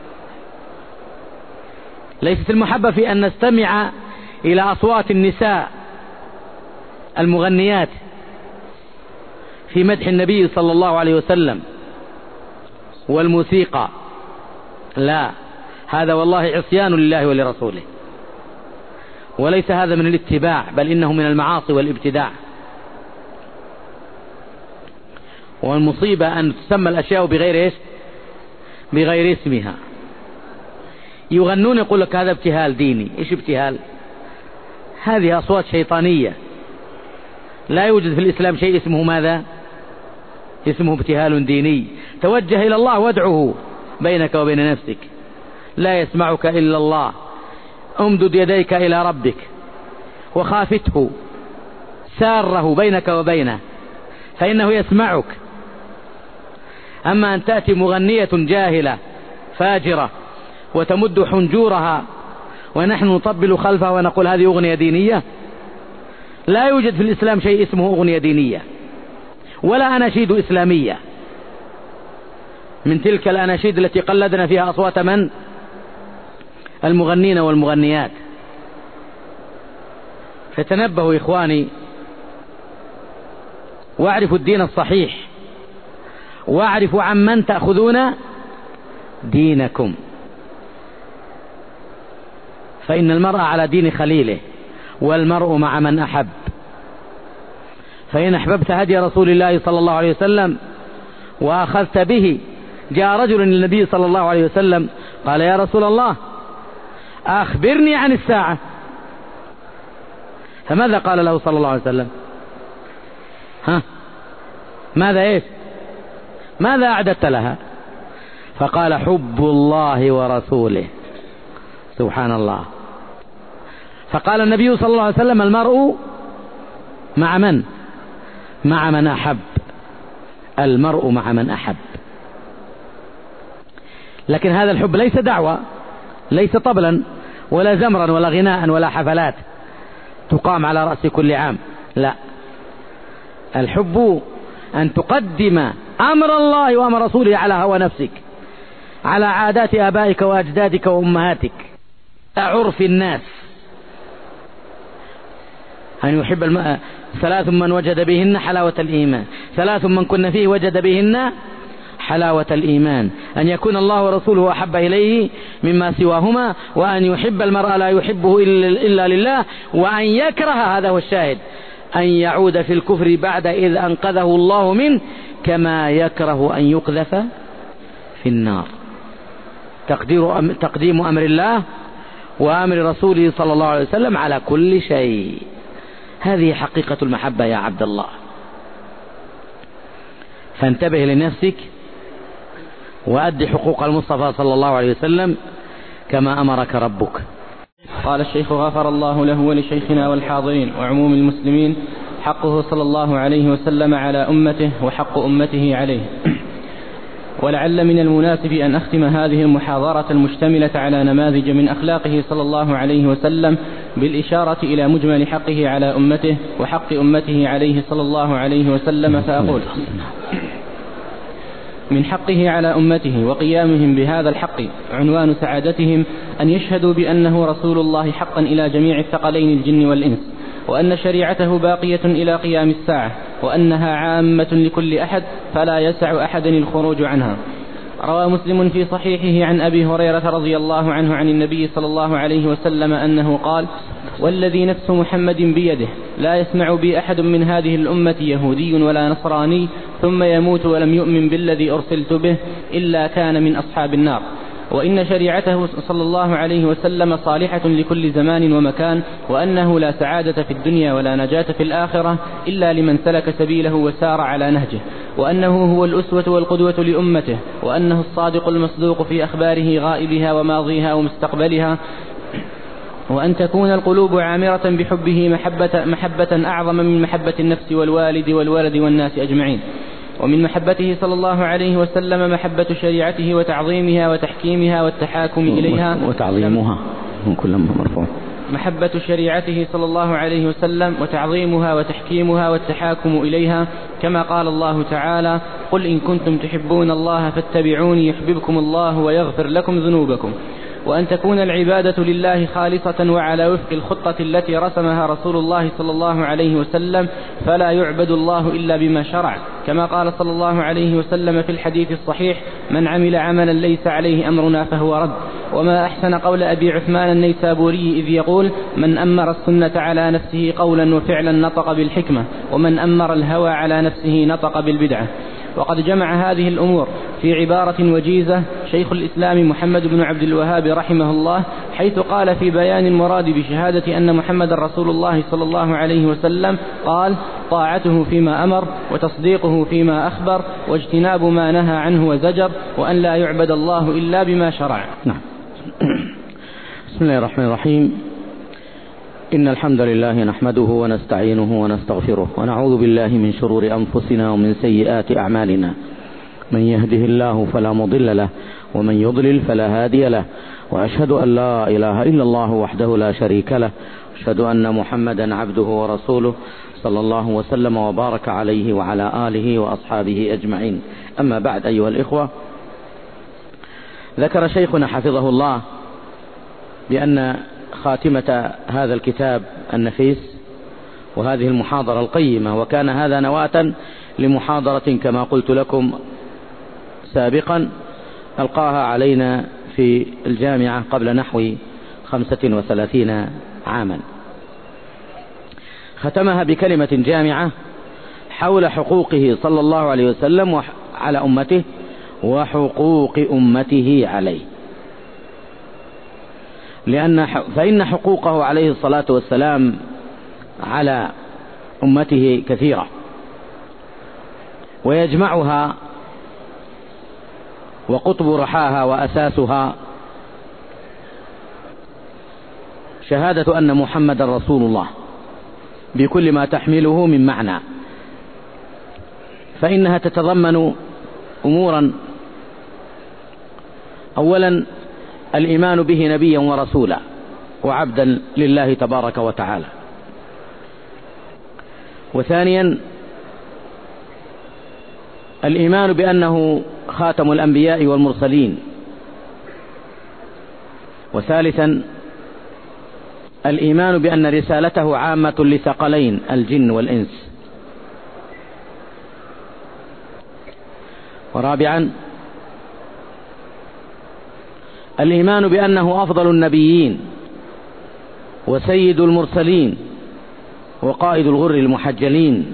ليست المحبة في أن نستمع إلى أصوات النساء المغنيات في مدح النبي صلى الله عليه وسلم والموسيقى، لا، هذا والله عصيان لله ولرسوله، وليس هذا من الاتباع، بل إنه من المعاصي والابتداع. والمصيبة أن تسمى الأشياء بغير بغير اسمها. يغنون، يقول لك هذا ابتهال ديني. إيش ابتهال؟ هذه أصوات شيطانية، لا يوجد في الإسلام شيء اسمه ماذا؟ اسمه ابتهال ديني. توجه إلى الله وادعه بينك وبين نفسك، لا يسمعك إلا الله. امدد يديك إلى ربك وخافته ساره بينك وبينه، فإنه يسمعك أما أن تأتي مغنية جاهلة فاجرة وتمد حنجورها ونحن نطبل خلفها ونقول هذه أغنية دينية، لا يوجد في الإسلام شيء اسمه أغنية دينية ولا أناشيد إسلامية من تلك الأناشيد التي قلدنا فيها أصوات من؟ المغنين والمغنيات. فتنبهوا إخواني واعرفوا الدين الصحيح، واعرفوا عن من تأخذون دينكم، فإن المرء على دين خليله والمرء مع من أحب. فإن أحببت هدي رسول الله صلى الله عليه وسلم وأخذت به، جاء رجل للنبي صلى الله عليه وسلم قال يا رسول الله أخبرني عن الساعة، فماذا قال له صلى الله عليه وسلم؟ ماذا أعددت لها؟ فقال حب الله ورسوله. سبحان الله. فقال النبي صلى الله عليه وسلم المرء مع من؟ مع من أحب. المرء مع من أحب. لكن هذا الحب ليس دعوة، ليس طبلا ولا زمرا ولا غناء ولا حفلات تقام على رأس كل عام، لا، الحب أن تقدم أمر الله وأمر رسوله على هوى نفسك، على عادات آبائك وأجدادك وأمهاتك، عرف الناس. أن يحب ثلاث من وجد بهن حلاوة الإيمان، ثلاث من كن فيه وجد بهن حلاوة الإيمان، أن يكون الله ورسوله أحب إليه مما سواهما، وأن يحب المرء لا يحبه إلا لله، وأن يكره، هذا هو الشاهد، أن يعود في الكفر بعد إذ أنقذه الله منه، كما يكره أن يقذف في النار. تقديم أمر الله وأمر رسوله صلى الله عليه وسلم على كل شيء، هذه حقيقة المحبة يا عبد الله. فانتبه لنفسك وأدي حقوق المصطفى صلى الله عليه وسلم كما أمرك ربك. قال الشيخ غفر الله له ولشيخنا والحاضرين وعموم المسلمين حقه صلى الله عليه وسلم على أمته وحق أمته عليه. ولعل من المناسب أن أختم هذه المحاضرة المشتملة على نماذج من أخلاقه صلى الله عليه وسلم بالإشارة إلى مجمل حقه على أمته وحق أمته عليه صلى الله عليه وسلم، فأقول: من حقه على أمته وقيامهم بهذا الحق عنوان سعادتهم أن يشهدوا بأنه رسول الله حقا إلى جميع الثقلين الجن والإنس، وأن شريعته باقية إلى قيام الساعة، وأنها عامة لكل أحد فلا يسع أحدا الخروج عنها. روى مسلم في صحيحه عن أبي هريرة رضي الله عنه عن النبي صلى الله عليه وسلم أنه قال: والذي نفس محمد بيده لا يسمع بي أحد من هذه الأمة يهودي ولا نصراني ثم يموت ولم يؤمن بالذي أرسلت به إلا كان من أصحاب النار. وإن شريعته صلى الله عليه وسلم صالحة لكل زمان ومكان، وأنه لا سعادة في الدنيا ولا نجاة في الآخرة إلا لمن سلك سبيله وسار على نهجه، وأنه هو الأسوة والقدوة لأمته، وأنه الصادق المصدوق في أخباره غائبها وماضيها ومستقبلها، وأن تكون القلوب عامرة بحبه محبة أعظم من محبة النفس والوالد والولد والناس أجمعين. ومن محبته صلى الله عليه وسلم محبة شريعته وتعظيمها وتحكيمها والتحاكم إليها وتعظيمها من كل مرفوع. محبة شريعته صلى الله عليه وسلم وتعظيمها وتحكيمها والتحاكم إليها، كما قال الله تعالى: قل إن كنتم تحبون الله فاتبعوني يحببكم الله ويغفر لكم ذنوبكم. وأن تكون العبادة لله خالصة وعلى وفق الخطة التي رسمها رسول الله صلى الله عليه وسلم، فلا يعبد الله إلا بما شرع، كما قال صلى الله عليه وسلم في الحديث الصحيح: من عمل عملا ليس عليه أمرنا فهو رد. وما أحسن قول أبي عثمان النيسابوري إذ يقول: من أمر السنة على نفسه قولا وفعلا نطق بالحكمة، ومن أمر الهوى على نفسه نطق بالبدعة. وقد جمع هذه الأمور في عبارة وجيزة شيخ الإسلام محمد بن عبد الوهاب رحمه الله، حيث قال في بيان المراد بشهادة أن محمد رسول الله صلى الله عليه وسلم قال: طاعته فيما أمر، وتصديقه فيما أخبر، واجتناب ما نهى عنه وزجر، وأن لا يعبد الله إلا بما شرع. نعم. بسم الله الرحمن الرحيم. إن الحمد لله نحمده ونستعينه ونستغفره، ونعوذ بالله من شرور أنفسنا ومن سيئات أعمالنا، من يهده الله فلا مضل له ومن يضلل فلا هادي له، وأشهد أن لا إله إلا الله وحده لا شريك له، أشهد أن محمدا عبده ورسوله صلى الله وسلم وبارك عليه وعلى آله وأصحابه أجمعين. أما بعد، أيها الإخوة، ذكر شيخنا حفظه الله بأن خاتمة هذا الكتاب النفيس وهذه المحاضرة القيمة، وكان هذا نواة لمحاضرة كما قلت لكم سابقا ألقاها علينا في الجامعة قبل نحو 35 عاما، ختمها بكلمة جامعة حول حقوقه صلى الله عليه وسلم على أمته وحقوق أمته عليه، فإن حقوقه عليه الصلاة والسلام على أمته كثيرة، ويجمعها وقطب رحاها وأساسها شهادة أن محمد رسول الله بكل ما تحمله من معنى، فإنها تتضمن أمورا: أولا الإيمان به نبيا ورسولا وعبدا لله تبارك وتعالى، وثانيا الإيمان بأنه خاتم الأنبياء والمرسلين، وثالثا الإيمان بأن رسالته عامة لثقلين الجن والإنس، ورابعا الإيمان بأنه أفضل النبيين وسيد المرسلين وقائد الغر المحجلين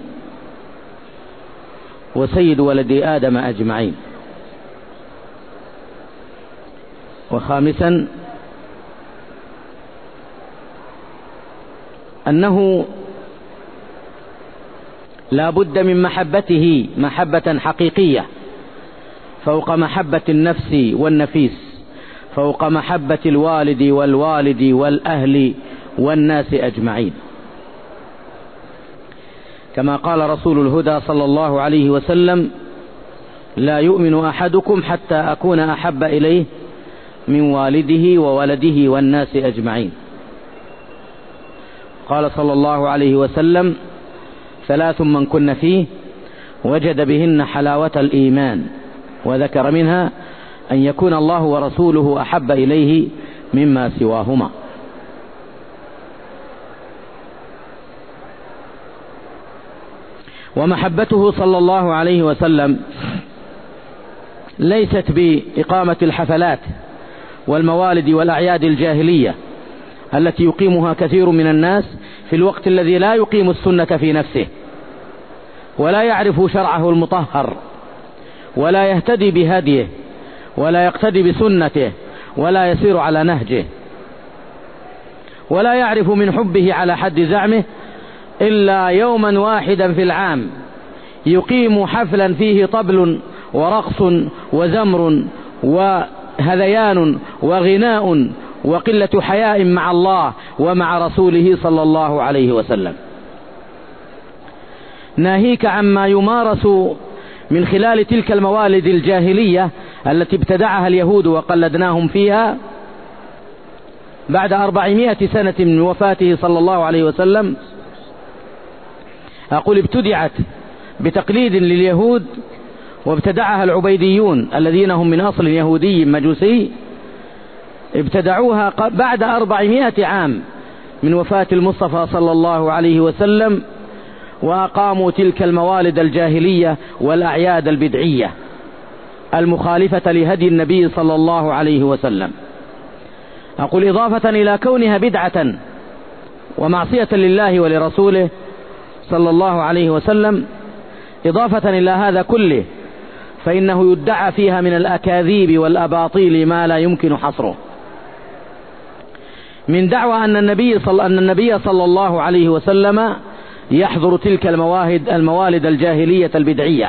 وسيد ولد آدم أجمعين، وخامسا أنه لا بد من محبته محبة حقيقية فوق محبة النفس والنفيس، فوق محبة الوالد والوالد والأهل والناس أجمعين، كما قال رسول الهدى صلى الله عليه وسلم: لا يؤمن أحدكم حتى أكون أحب إليه من والده وولده والناس أجمعين. قال صلى الله عليه وسلم: 3 من كن فيه وجد بهن حلاوة الإيمان، وذكر منها أن يكون الله ورسوله أحب إليه مما سواهما. ومحبته صلى الله عليه وسلم ليست بإقامة الحفلات والموالد والأعياد الجاهلية التي يقيمها كثير من الناس في الوقت الذي لا يقيم السنة في نفسه ولا يعرف شرعه المطهر ولا يهتدي بهديه ولا يقتدي بسنته ولا يسير على نهجه ولا يعرف من حبه على حد زعمه إلا يوما واحدا في العام يقيم حفلا فيه طبل ورقص وزمر وهذيان وغناء وقلة حياء مع الله ومع رسوله صلى الله عليه وسلم، ناهيك عما يمارس من خلال تلك الموالد الجاهلية التي ابتدعها اليهود وقلدناهم فيها بعد 400 سنة من وفاته صلى الله عليه وسلم. أقول ابتدعت بتقليد لليهود، وابتدعها العبيديون الذين هم من أصل يهودي مجوسي، ابتدعوها بعد 400 عام من وفاة المصطفى صلى الله عليه وسلم، وأقاموا تلك الموالد الجاهلية والأعياد البدعية المخالفة لهدي النبي صلى الله عليه وسلم. أقول إضافة إلى كونها بدعة ومعصية لله ولرسوله صلى الله عليه وسلم، إضافة إلى هذا كله فإنه يدعى فيها من الأكاذيب والأباطيل ما لا يمكن حصره، من دعوى أن النبي صلى الله عليه وسلم يحضر تلك الموالد الجاهلية البدعية،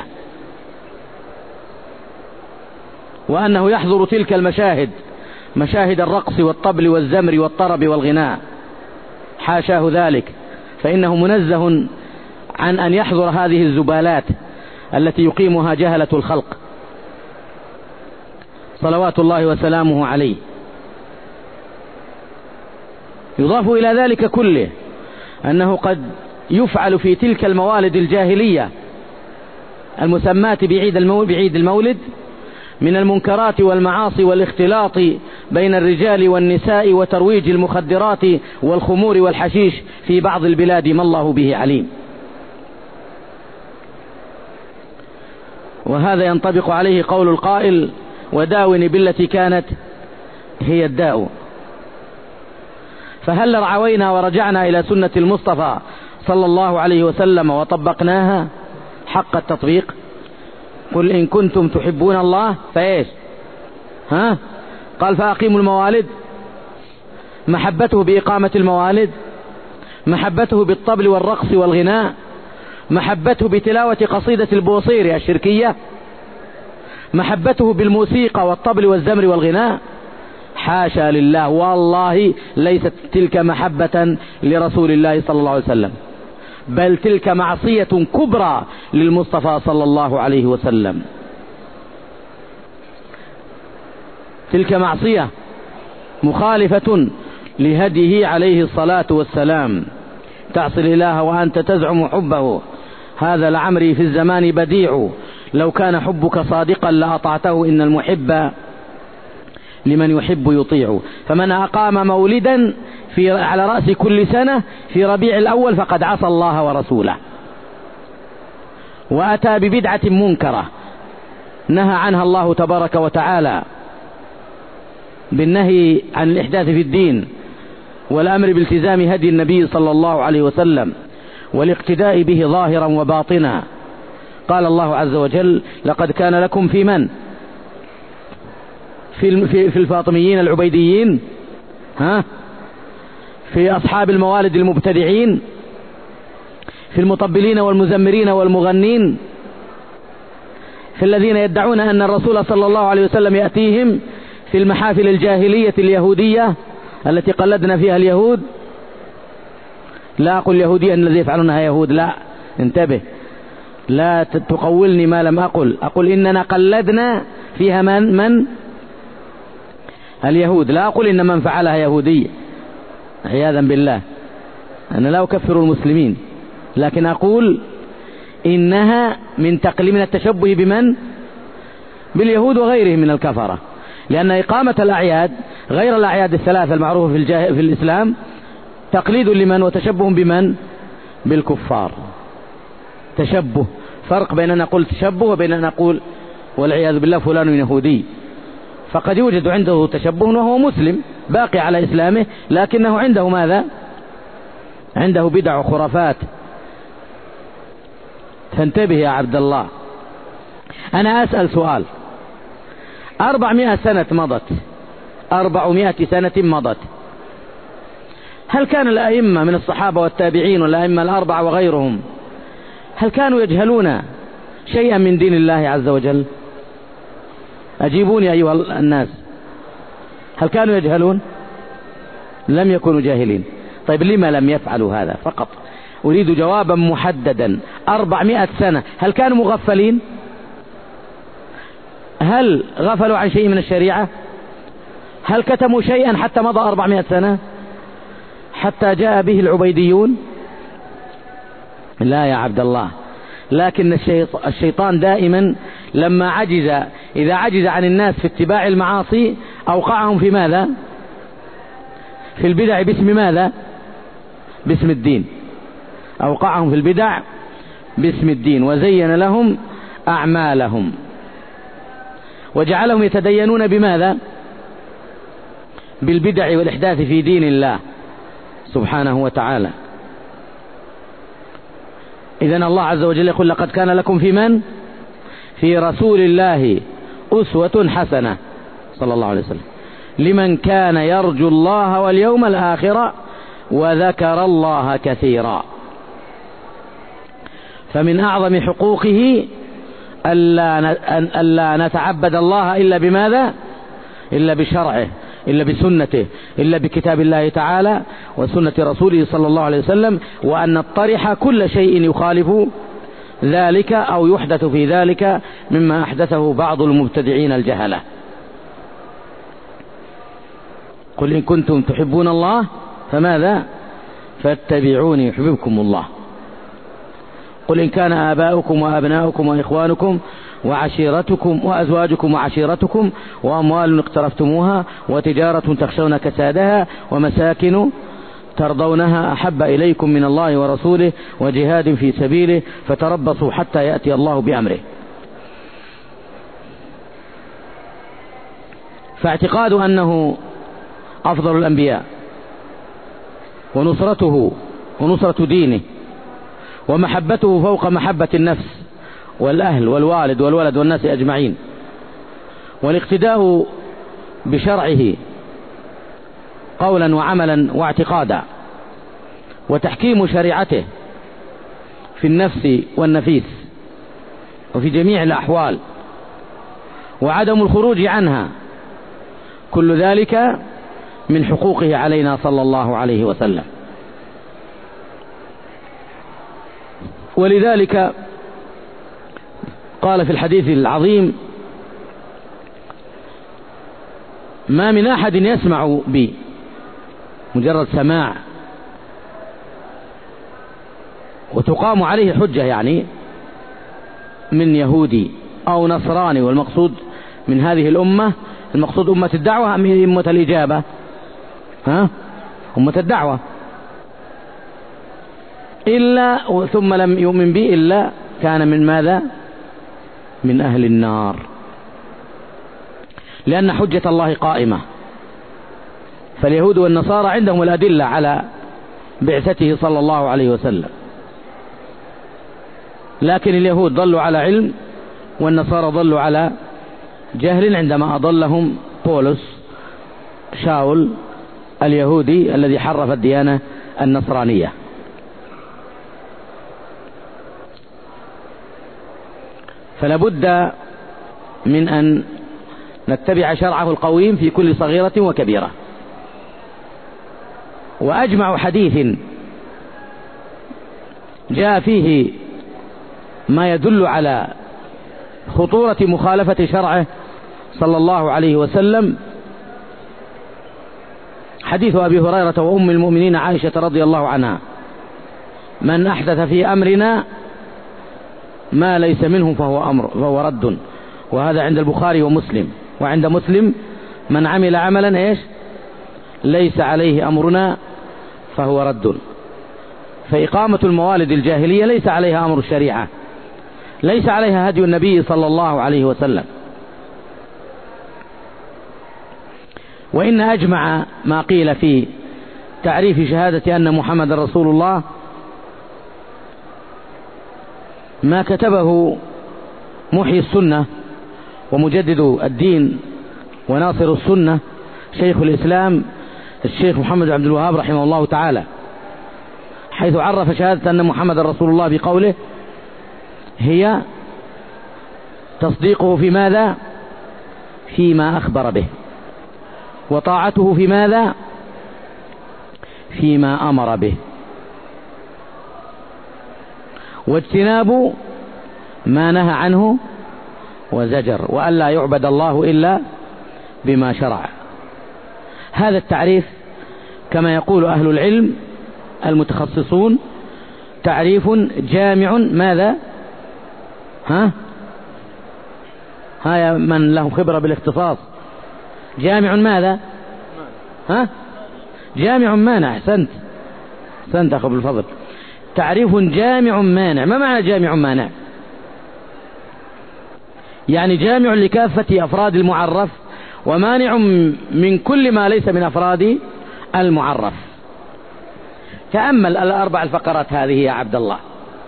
وأنه يحضر تلك المشاهد، مشاهد الرقص والطبل والزمر والطرب والغناء، حاشاه ذلك، فإنه منزه عن أن يحضر هذه الزبالات التي يقيمها جهلة الخلق صلوات الله وسلامه عليه. يضاف إلى ذلك كله أنه قد يفعل في تلك الموالد الجاهلية المسماة بعيد المولد من المنكرات والمعاصي والاختلاط بين الرجال والنساء وترويج المخدرات والخمور والحشيش في بعض البلاد ما الله به عليم. وهذا ينطبق عليه قول القائل: وداوني بالتي كانت هي الداء. فهل رعوينا ورجعنا إلى سنة المصطفى صلى الله عليه وسلم وطبقناها حق التطبيق؟ قل إن كنتم تحبون الله فإيش؟ قال فأقيموا الموالد، محبته بإقامة الموالد، محبته بالطبل والرقص والغناء، محبته بتلاوة قصيدة البوصيري الشركية، محبته بالموسيقى والطبل والزمر والغناء. حاشا لله، والله ليست تلك محبة لرسول الله صلى الله عليه وسلم، بل تلك معصية كبرى للمصطفى صلى الله عليه وسلم. تلك معصية مخالفة لهديه عليه الصلاة والسلام. تعصي الإله وأنت تزعم حبه، هذا لعمري في الزمان بديع، لو كان حبك صادقا لأطعته، إن المحب لمن يحب يطيع. فمن أقام مولدا على رأس كل سنة في ربيع الأول فقد عصى الله ورسوله، وأتى ببدعة منكرة نهى عنها الله تبارك وتعالى بالنهي عن الإحداث في الدين والأمر بالتزام هدي النبي صلى الله عليه وسلم والاقتداء به ظاهرا وباطنا. قال الله عز وجل: لقد كان لكم في من؟ في الفاطميين العبيديين، في أصحاب الموالد المبتدعين، في المطبلين والمزمرين والمغنين، في الذين يدعون أن الرسول صلى الله عليه وسلم يأتيهم في المحافل الجاهلية اليهودية التي قلدنا فيها اليهود. لا أقول يهودية أن الذي يفعلونها يهود، لا، انتبه، لا تقولني ما لم أقل إننا قلدنا فيها من اليهود، لا أقول إن من فعلها يهودية عياذا بالله، أنا لا أكفر المسلمين، لكن أقول إنها من التشبه بمن؟ باليهود وغيرهم من الكفرة، لأن إقامة الأعياد غير الأعياد الثلاثة المعروفة في الإسلام تقليد لمن وتشبه بمن؟ بالكفار. تشبه، فرق بين أن نقول تشبه وبين أن نقول والعياذ بالله فلان يهودي. فقد يوجد عنده تشبه وهو مسلم باقي على إسلامه، لكنه عنده ماذا؟ عنده بدع وخرافات. فانتبه يا عبد الله. أنا أسأل سؤال: 400 سنة مضت، 400 سنة مضت، هل كان الأئمة من الصحابة والتابعين والأئمة الأربعة وغيرهم هل كانوا يجهلون شيئا من دين الله عز وجل؟ أجيبوني أيها الناس، هل كانوا يجهلون؟ لم يكونوا جاهلين. طيب لما لم يفعلوا هذا؟ فقط أريد جوابا محددا. 400 سنة هل كانوا مغفلين؟ هل غفلوا عن شيء من الشريعة؟ هل كتموا شيئا حتى مضى 400 سنة حتى جاء به العبيديون؟ لا يا عبد الله. لكن الشيطان دائما لما إذا عجز عن الناس في اتباع المعاصي أوقعهم في ماذا؟ في البدع. باسم ماذا؟ باسم الدين. أوقعهم في البدع باسم الدين، وزين لهم أعمالهم وجعلهم يتدينون بماذا؟ بالبدع والإحداث في دين الله سبحانه وتعالى. إذن الله عز وجل يقول: لقد كان لكم في من؟ في رسول الله أسوة حسنة صلى الله عليه وسلم لمن كان يرجو الله واليوم الآخر وذكر الله كثيرا. فمن أعظم حقوقه ألا نتعبد الله إلا بماذا؟ إلا بشرعه، إلا بسنته، إلا بكتاب الله تعالى وسنة رسوله صلى الله عليه وسلم، وأن نطرح كل شيء يخالف ذلك أو يحدث في ذلك مما أحدثه بعض المبتدعين الجهلة. قل إن كنتم تحبون الله فماذا؟ فاتبعوني يحببكم الله. قل إن كان آباؤكم وأبناؤكم وإخوانكم وعشيرتكم وأزواجكم وعشيرتكم وأموال اقترفتموها وتجارة تخشون كسادها ومساكن ترضونها أحب إليكم من الله ورسوله وجهاد في سبيله فتربصوا حتى يأتي الله بأمره. فاعتقاد أنه أفضل الأنبياء ونصرته ونصرة دينه ومحبته فوق محبة النفس والأهل والوالد والولد والناس أجمعين، والاقتداء بشرعه قولا وعملا واعتقادا، وتحكيم شريعته في النفس والنفيس وفي جميع الأحوال، وعدم الخروج عنها، كل ذلك من حقوقه علينا صلى الله عليه وسلم. ولذلك قال في الحديث العظيم: ما من أحد يسمع بي، مجرد سماع وتقام عليه حجة، يعني من يهودي أو نصراني، والمقصود من هذه الأمة، المقصود أمة الدعوة أم أمة الإجابة؟ أمة الدعوة. إلا ثم لم يؤمن بي إلا كان من ماذا؟ من أهل النار، لأن حجة الله قائمة. فاليهود والنصارى عندهم الأدلة على بعثته صلى الله عليه وسلم، لكن اليهود ضلوا على علم والنصارى ضلوا على جهل عندما أضلهم بولس شاول اليهودي الذي حرف الديانة النصرانية. فلا بد من أن نتبع شرعه القويم في كل صغيرة وكبيرة. وأجمع حديث جاء فيه ما يدل على خطورة مخالفة شرعه صلى الله عليه وسلم حديث أبي هريرة وأم المؤمنين عائشة رضي الله عنها: من أحدث في أمرنا ما ليس منه فهو رد. وهذا عند البخاري ومسلم. وعند مسلم: من عمل عملا ليس عليه أمرنا فهو رد. فإقامة الموالد الجاهلية ليس عليها أمر الشريعة، ليس عليها هدي النبي صلى الله عليه وسلم. وإن أجمع ما قيل في تعريف شهادة أن محمد رسول الله ما كتبه محيي السنة ومجدد الدين وناصر السنة شيخ الإسلام الشيخ محمد عبد الوهاب رحمه الله تعالى، حيث عرف شهادة أن محمد رسول الله بقوله: هي تصديقه في ماذا؟ فيما أخبر به، وطاعته في ماذا؟ فيما أمر به، واجتناب ما نهى عنه وزجر، وألا يعبد الله إلا بما شرع. هذا التعريف كما يقول أهل العلم المتخصصون تعريف جامع. ماذا؟ ها من له خبرة بالاختصاص. جامع ماذا؟ جامع مانع. أحسنت أخو بالفضل. تعريف جامع مانع. ما معنى جامع مانع؟ يعني جامع لكافة أفراد المعرف ومانع من كل ما ليس من أفراد المعرف. تأمل الأربع الفقرات هذه يا عبد الله،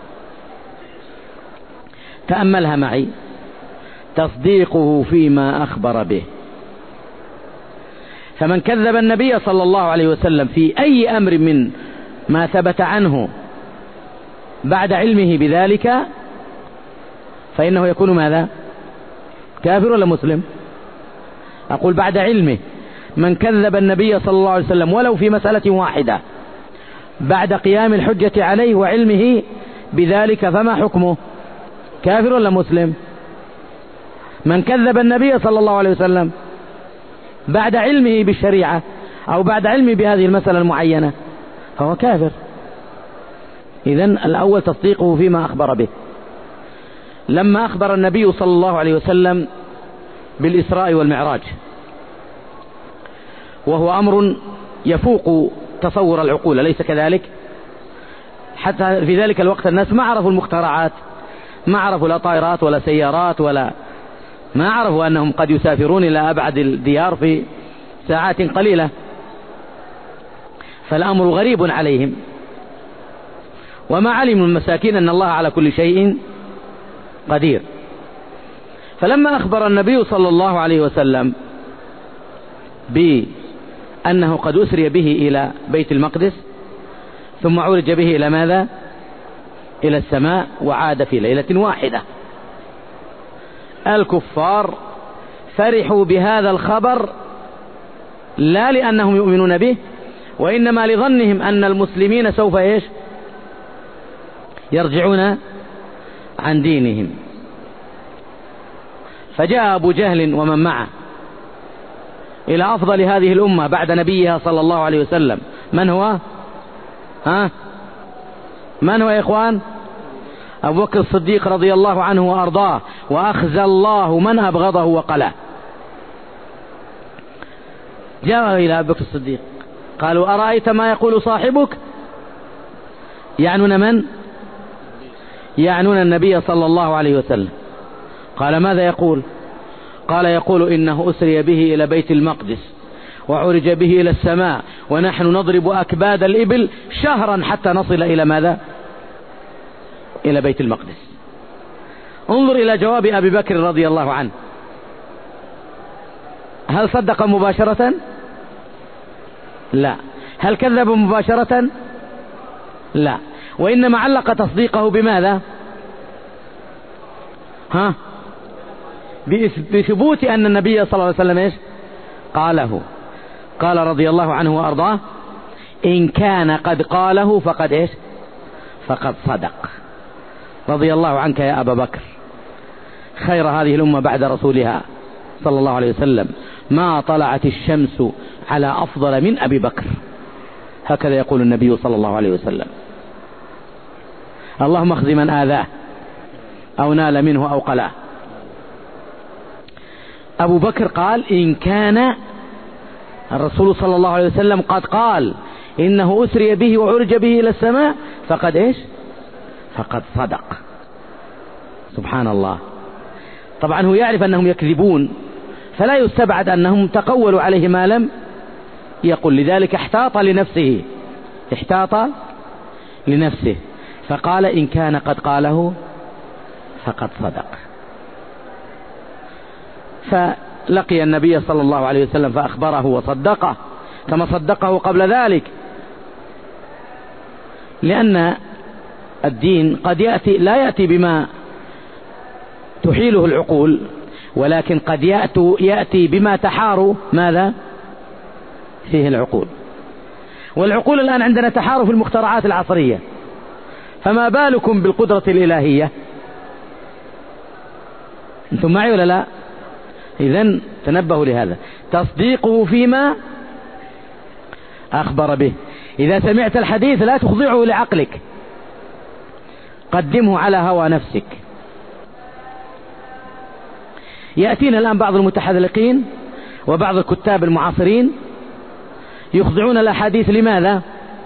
تأملها معي. تصديقه فيما أخبر به. فمن كذب النبي صلى الله عليه وسلم في أي أمر من ما ثبت عنه بعد علمه بذلك فإنه يكون ماذا؟ كافر ولا مسلم؟ أقول بعد علمه. من كذب النبي صلى الله عليه وسلم ولو في مسألة واحدة بعد قيام الحجة عليه وعلمه بذلك فما حكمه؟ كافر ولا مسلم؟ من كذب النبي صلى الله عليه وسلم بعد علمه بالشريعة أو بعد علمه بهذه المسألة المعينة فهو كافر. إذن الأول تصديقه فيما أخبر به. لما أخبر النبي صلى الله عليه وسلم بالإسراء والمعراج، وهو أمر يفوق تصور العقول، أليس كذلك؟ حتى في ذلك الوقت الناس ما عرفوا المخترعات، ما عرفوا لا طائرات ولا سيارات، ولا ما عرفوا أنهم قد يسافرون إلى أبعد الديار في ساعات قليلة، فالأمر غريب عليهم، وما علموا المساكين أن الله على كل شيء قدير. فلما أخبر النبي صلى الله عليه وسلم بأنه قد أسري به إلى بيت المقدس ثم عرج به إلى ماذا؟ إلى السماء وعاد في ليلة واحدة، الكفار فرحوا بهذا الخبر لا لأنهم يؤمنون به، وإنما لظنهم أن المسلمين سوف يرجعون عن دينهم. فجاء أبو جهل ومن معه إلى أفضل هذه الأمة بعد نبيها صلى الله عليه وسلم. من هو؟ من هو يا إخوان؟ أبو بكر الصديق رضي الله عنه وأرضاه، وأخزى الله من أبغضه وقلاه. جاء إلى أبو بكر الصديق قالوا: أرأيت ما يقول صاحبك؟ يعنون من؟ يعنون النبي صلى الله عليه وسلم. قال: ماذا يقول؟ قال: يقول إنه أسري به إلى بيت المقدس وعرج به إلى السماء، ونحن نضرب أكباد الإبل شهرا حتى نصل إلى ماذا؟ إلى بيت المقدس. انظر إلى جواب أبي بكر رضي الله عنه. هل صدق مباشرة؟ لا. هل كذب مباشرة؟ لا. وإنما علق تصديقه بماذا؟ بثبوت أن النبي صلى الله عليه وسلم قاله. قال رضي الله عنه وأرضاه: إن كان قد قاله فقد صدق. رضي الله عنك يا أبا بكر، خير هذه الأمة بعد رسولها صلى الله عليه وسلم، ما طلعت الشمس على أفضل من أبي بكر. هكذا يقول النبي صلى الله عليه وسلم. اللهم اخذ من آذاه أو نال منه أو قلاه. أبو بكر قال: إن كان الرسول صلى الله عليه وسلم قد قال إنه أسري به وعرج به إلى السماء فقد صدق. سبحان الله. طبعا هو يعرف أنهم يكذبون، فلا يستبعد أنهم تقولوا عليه ما لم يقل، لذلك احتاط لنفسه فقال: إن كان قد قاله فقد صدق. فلقي النبي صلى الله عليه وسلم فأخبره وصدقه كما صدقه قبل ذلك، لأن الدين قد لا يأتي بما تحيله العقول، ولكن قد يأتي بما تحار ماذا فيه العقول. والعقول الآن عندنا تحار في المخترعات العصرية، فما بالكم بالقدرة الإلهية؟ أنتم معي ولا لا؟ إذن تنبهوا لهذا، تصديقه فيما أخبر به. إذا سمعت الحديث لا تخضعه لعقلك، قدمه على هوى نفسك. يأتينا الآن بعض المتحذلقين وبعض الكتاب المعاصرين يخضعون الأحاديث. لماذا؟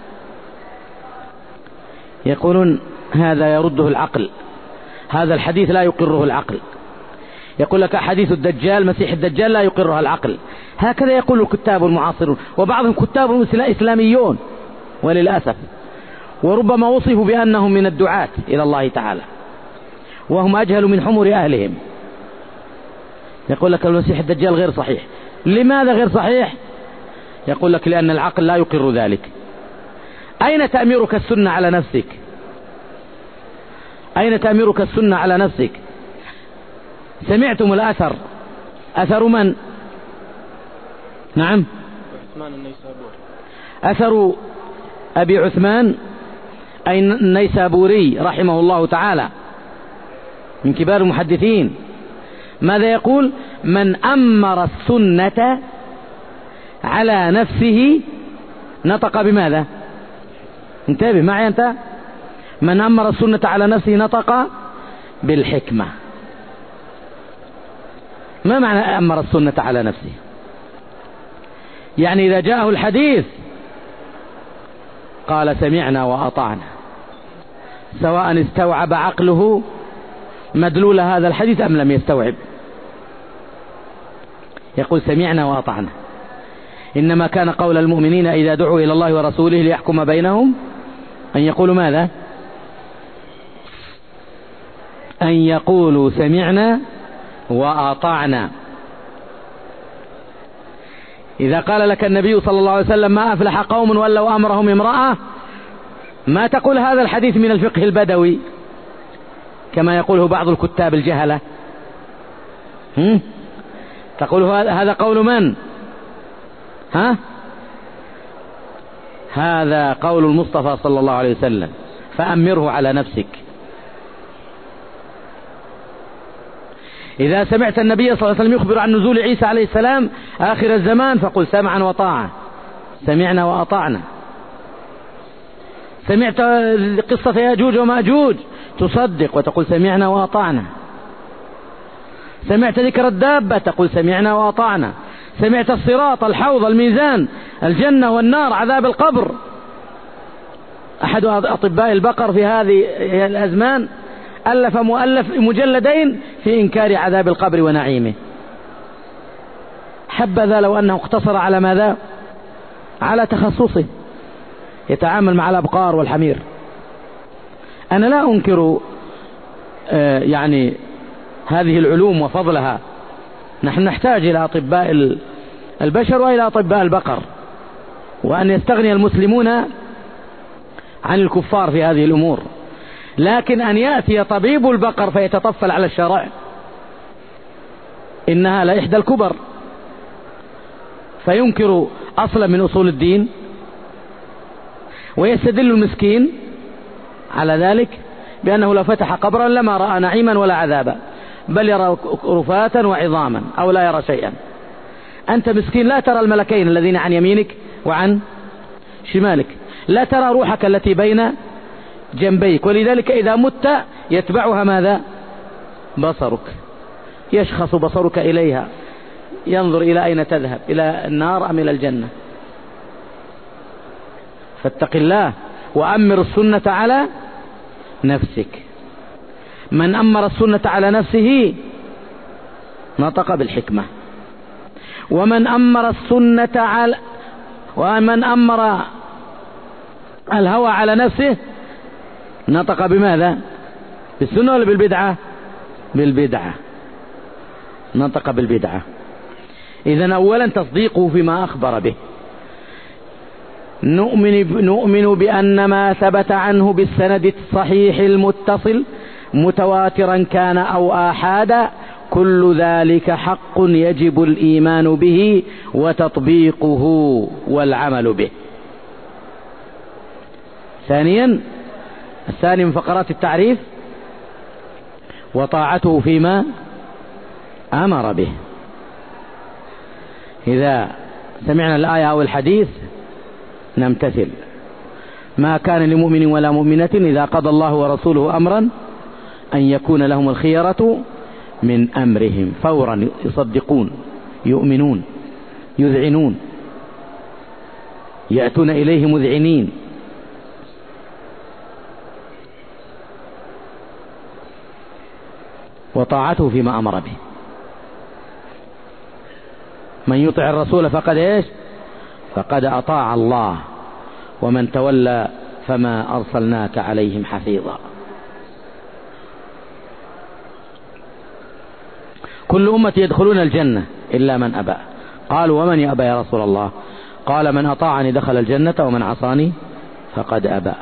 يقولون هذا يرده العقل، هذا الحديث لا يقره العقل. يقول لك حديث الدجال، مسيح الدجال، لا يقرها العقل. هكذا يقول الكتاب المعاصرون، وبعضهم كتاب إسلاميون وللأسف، وربما وصفوا بأنهم من الدعاة إلى الله تعالى وهم أجهل من حمر أهلهم. يقول لك المسيح الدجال غير صحيح. لماذا غير صحيح؟ يقول لك لأن العقل لا يقر ذلك. أين تأميرك السنة على نفسك؟ أين تأميرك السنة على نفسك؟ سمعتم الأثر، أثر من؟ نعم، أثر أبي عثمان أي النيسابوري رحمه الله تعالى، من كبار المحدثين. ماذا يقول؟ من أمر السنة على نفسه نطق بماذا؟ انتبه معي أنت. من أمر السنة على نفسه نطق بالحكمة. ما معنى أمر السنة على نفسه؟ يعني إذا جاءه الحديث قال سمعنا وأطعنا، سواء استوعب عقله مدلول هذا الحديث أم لم يستوعب، يقول سمعنا وأطعنا. إنما كان قول المؤمنين إذا دعوا إلى الله ورسوله ليحكم بينهم أن يقولوا ماذا؟ أن يقولوا سمعنا وأطعنا. إذا قال لك النبي صلى الله عليه وسلم ما أفلح قوم ولوا أمرهم امرأة، ما تقول هذا الحديث من الفقه البدوي كما يقوله بعض الكتاب الجهلة، تقول هذا قول من؟ هذا قول المصطفى صلى الله عليه وسلم، فأمره على نفسك. إذا سمعت النبي صلى الله عليه وسلم يخبر عن نزول عيسى عليه السلام آخر الزمان فقل سمعا وطاعة، سمعنا وأطعنا. سمعت قصة ياجوج وماجوج تصدق وتقول سمعنا وأطعنا. سمعت ذكر الدابة تقول سمعنا وأطعنا. سمعت الصراط، الحوض، الميزان، الجنة والنار، عذاب القبر. أحد أطباء البقر في هذه الأزمان ألف مجلدين في إنكار عذاب القبر ونعيمه. حبذا لو أنه اقتصر على ماذا؟ على تخصصه، يتعامل مع الأبقار والحمير. أنا لا أنكر يعني هذه العلوم وفضلها، نحن نحتاج إلى أطباء البشر وإلى أطباء البقر، وأن يستغني المسلمون عن الكفار في هذه الأمور. لكن أن يأتي طبيب البقر فيتطفل على الشرع، إنها لإحدى الكبر، فينكر أصلا من أصول الدين، ويستدل المسكين على ذلك بأنه لو فتح قبرا لما رأى نعيما ولا عذابا، بل يرى رفاتا وعظاما أو لا يرى شيئا. أنت مسكين لا ترى الملكين الذين عن يمينك وعن شمالك، لا ترى روحك التي بين جنبيك، ولذلك إذا مت يتبعها ماذا؟ بصرك، يشخص بصرك إليها، ينظر إلى أين تذهب، إلى النار أم إلى الجنة. فاتق الله وأمر السنة على نفسك. من أمر السنة على نفسه نطق بالحكمة، ومن أمر الهوى على نفسه نطق بماذا؟ بالسنة ولا بالبدعة؟ بالبدعة، نطق بالبدعة. إذن أولا تصديقه فيما أخبر به. نؤمن بأن ما ثبت عنه بالسند الصحيح المتصل متواترا كان أو آحادا كل ذلك حق يجب الإيمان به وتطبيقه والعمل به. ثانيا، الثاني من فقرات التعريف وطاعته فيما أمر به. إذا سمعنا الآية أو الحديث نمتثل. ما كان لمؤمن ولا مؤمنة إذا قضى الله ورسوله أمرا أن يكون لهم الخيرة من أمرهم، فورا يصدقون، يؤمنون، يذعنون، يأتون إليه مذعنين. وطاعته فيما أمر به. من يطع الرسول فقد إيش؟ فقد أطاع الله، ومن تولى فما أرسلناك عليهم حفيظا. كل أمة يدخلون الجنة إلا من أبى. قالوا ومن يأبى يا رسول الله؟ قال من أطاعني دخل الجنة ومن عصاني فقد أبى.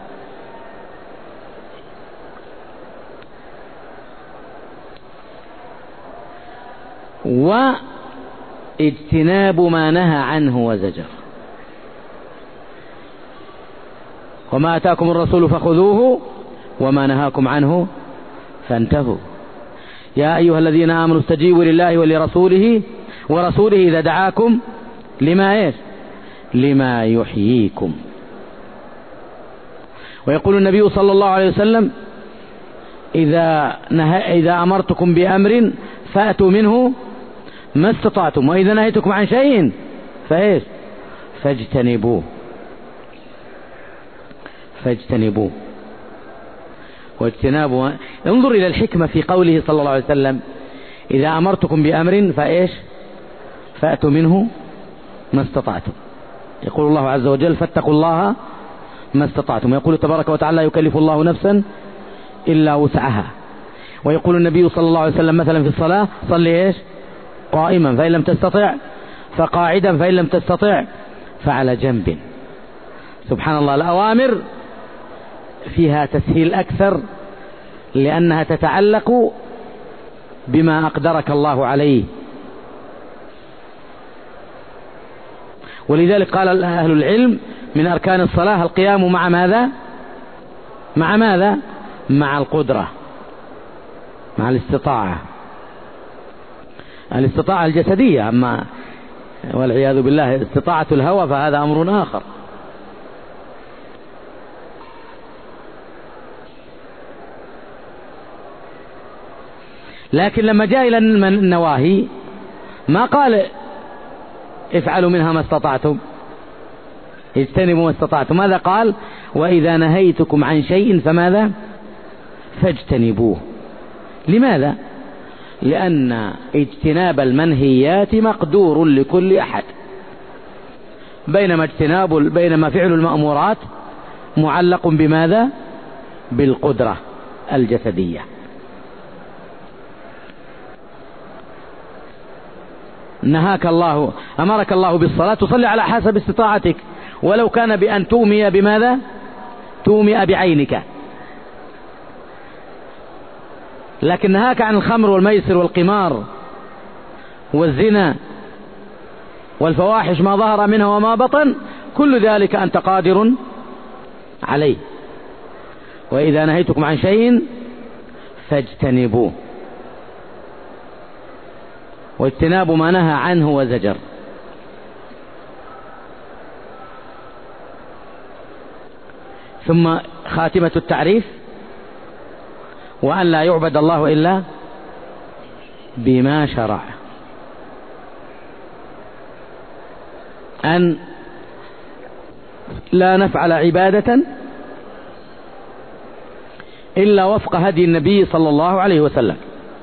واجتناب ما نهى عنه وزجر. وما أتاكم الرسول فخذوه وما نهاكم عنه فانتهوا. يا أيها الذين آمنوا استجيبوا لله ولرسوله ورسوله إذا دعاكم لما إيش؟ لما يحييكم. ويقول النبي صلى الله عليه وسلم: إذا أمرتكم بأمر فأتوا منه ما استطعتم، وإذا نهيتكم عن شيء فاجتنبوه. واجتنابه، انظر إلى الحكمة في قوله صلى الله عليه وسلم: إذا أمرتكم بأمر فأتوا منه ما استطعتم. يقول الله عز وجل: فاتقوا الله ما استطعتم. ويقول تبارك وتعالى: لا يكلف الله نفسا إلا وسعها. ويقول النبي صلى الله عليه وسلم مثلا في الصلاة: صلي قائما، فإن لم تستطع فقاعدا، فإن لم تستطع فعلى جنب. سبحان الله، الأوامر فيها تسهيل أكثر لأنها تتعلق بما أقدرك الله عليه. ولذلك قال أهل العلم: من أركان الصلاة القيام مع ماذا؟ مع القدرة، مع الاستطاعة الجسدية. أما والعياذ بالله استطاعة الهوى فهذا أمر آخر. لكن لما جاء إلى النواهي ما قال: افعلوا منها ما استطعتم، اجتنبوا ما استطعتم. ماذا قال؟ وإذا نهيتكم عن شيء فاجتنبوه. لماذا؟ لأن اجتناب المنهيات مقدور لكل أحد، بينما فعل المأمورات معلق بماذا؟ بالقدرة الجسدية. أمرك الله بالصلاة، تصلي على حسب استطاعتك، ولو كان بأن تومي بماذا؟ تومي بعينك. لكن نهاك عن الخمر والميسر والقمار والزنا والفواحش ما ظهر منها وما بطن، كل ذلك أنت قادر عليه. وإذا نهيتكم عن شيء فاجتنبوه. واجتناب ما نهى عنه وزجر. ثم خاتمة التعريف: وأن لا يعبد الله إلا بما شرع. أن لا نفعل عبادة إلا وفق هدي النبي صلى الله عليه وسلم.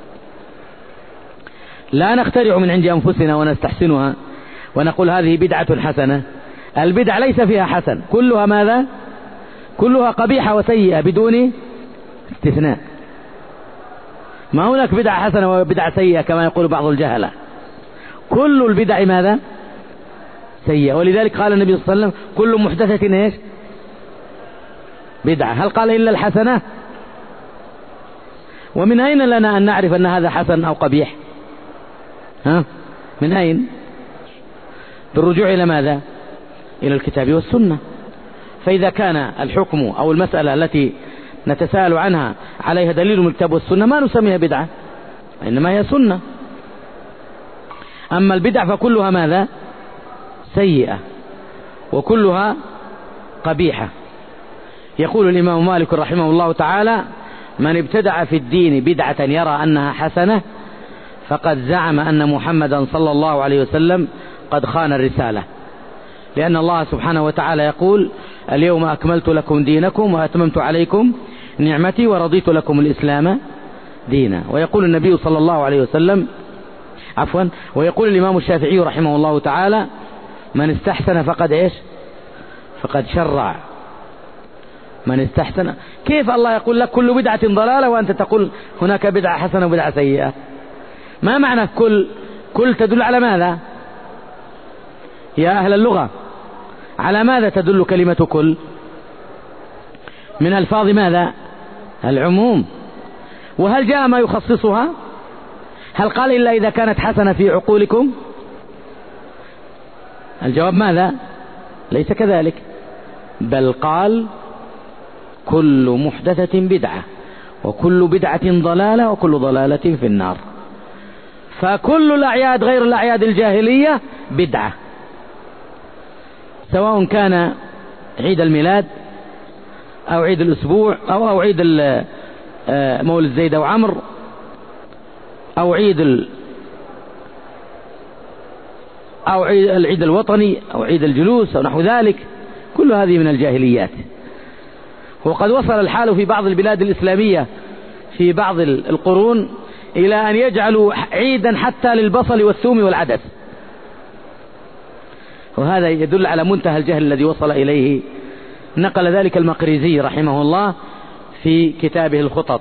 لا نخترع من عند أنفسنا ونستحسنها ونقول هذه بدعة حسنة. البدع ليس فيها حسن، كلها ماذا؟ كلها قبيحة وسيئة بدون استثناء. ما هناك بدعة حسنة وبدعة سيئة كما يقول بعض الجهلة. كل البدع ماذا؟ سيئة. ولذلك قال النبي صلى الله عليه وسلم: كل محدثة بدعة. هل قال إلا الحسنة؟ ومن أين لنا أن نعرف أن هذا حسن أو قبيح؟ من أين؟ بالرجوع إلى ماذا؟ إلى الكتاب والسنة. فإذا كان الحكم أو المسألة التي نتساءل عنها عليها دليل من الكتاب والسنة ما نسميها بدعة، إنما هي سنة. أما البدع فكلها ماذا؟ سيئة وكلها قبيحة. يقول الإمام مالك رحمه الله تعالى: من ابتدع في الدين بدعة يرى أنها حسنة فقد زعم أن محمدا صلى الله عليه وسلم قد خان الرسالة. لأن الله سبحانه وتعالى يقول: اليوم أكملت لكم دينكم وأتممت عليكم نعمتي ورضيت لكم الإسلام دينا. ويقول النبي صلى الله عليه وسلم ويقول الإمام الشافعي رحمه الله تعالى: من استحسن فقد شرع. من استحسن. كيف الله يقول لك كل بدعة ضلالة وأنت تقول هناك بدعة حسنة وبدعة سيئة؟ ما معنى كل تدل على ماذا يا أهل اللغة؟ على ماذا تدل كلمة كل؟ من ألفاظ ماذا؟ العموم. وهل جاء ما يخصصها؟ هل قال إلا إذا كانت حسنة في عقولكم؟ الجواب ماذا؟ ليس كذلك، بل قال: كل محدثة بدعة وكل بدعة ضلالة وكل ضلالة في النار. فكل الأعياد غير الأعياد الجاهلية بدعة، سواء كان عيد الميلاد أو عيد الأسبوع أو عيد مولد زيد أو عمرو أو العيد الوطني أو عيد الجلوس أو نحو ذلك، كل هذه من الجاهليات. وقد وصل الحال في بعض البلاد الإسلامية في بعض القرون إلى أن يجعلوا عيدا حتى للبصل والثوم والعدس، وهذا يدل على منتهى الجهل الذي وصل إليه. نقل ذلك المقريزي رحمه الله في كتابه الخطط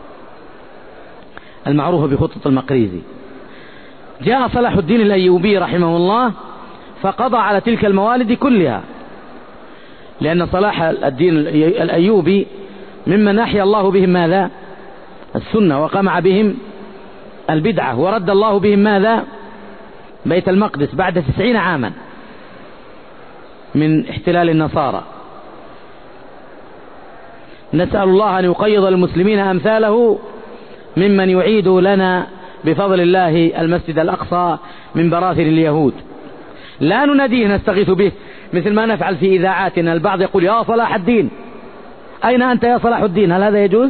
المعروف بخطط المقريزي. جاء صلاح الدين الأيوبي رحمه الله فقضى على تلك الموالد كلها، لأن صلاح الدين الأيوبي ممن أحيا الله بهم ماذا؟ السنة، وقمع بهم البدعة، ورد الله بهم ماذا؟ بيت المقدس بعد 90 عاما من احتلال النصارى. نسأل الله أن يقيض للمسلمين أمثاله ممن يعيد لنا بفضل الله المسجد الأقصى من براثن اليهود. لا نناديه نستغيث به مثل ما نفعل في إذاعاتنا، البعض يقول يا صلاح الدين، أين أنت يا صلاح الدين؟ هل هذا يجوز؟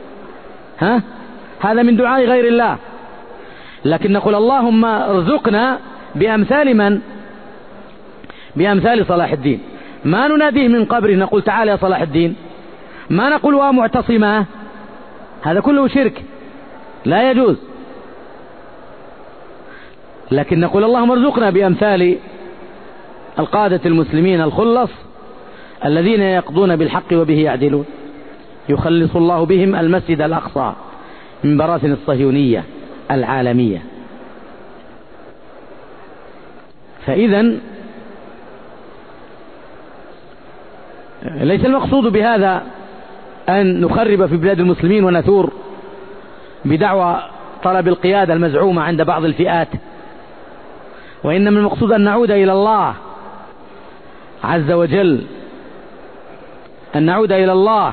هذا من دعاء غير الله. لكن نقول اللهم ارزقنا بأمثال من؟ بأمثال صلاح الدين. ما نناديه من قبره نقول تعال يا صلاح الدين، ما نقول ومعتصما، هذا كله شرك لا يجوز. لكن نقول اللهم ارزقنا بأمثال القادة المسلمين الخلص الذين يقضون بالحق وبه يعدلون، يخلص الله بهم المسجد الأقصى من براثن الصهيونية العالمية. فإذا ليس المقصود بهذا أن نخرب في بلاد المسلمين ونثور بدعوى طلب القيادة المزعومة عند بعض الفئات، وإنما المقصود أن نعود إلى الله عز وجل، أن نعود إلى الله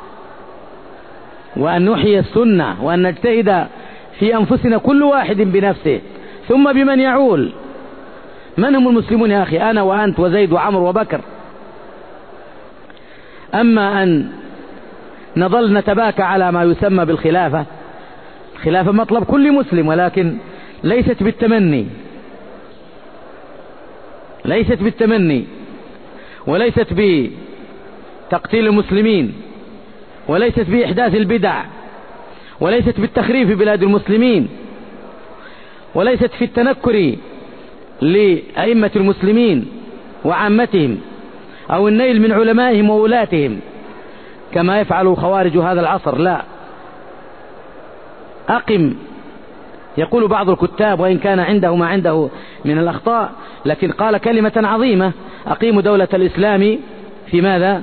وأن نحيي السنة، وأن نجتهد في أنفسنا كل واحد بنفسه ثم بمن يعول. من هم المسلمون يا أخي؟ أنا وأنت وزيد وعمر وبكر. أما أن نظل نتباكى على ما يسمى بالخلافة، الخلافة مطلب كل مسلم، ولكن ليست بالتمني، ليست بالتمني، وليست بتقتيل المسلمين، وليست بإحداث البدع، وليست بالتخريب في بلاد المسلمين، وليست في التنكر لأئمة المسلمين وعامتهم أو النيل من علمائهم وولاتهم كما يفعل خوارج هذا العصر. لا، أقم، يقول بعض الكتاب وإن كان عنده ما عنده من الأخطاء، لكن قال كلمة عظيمة: أقيموا دولة الإسلام في ماذا؟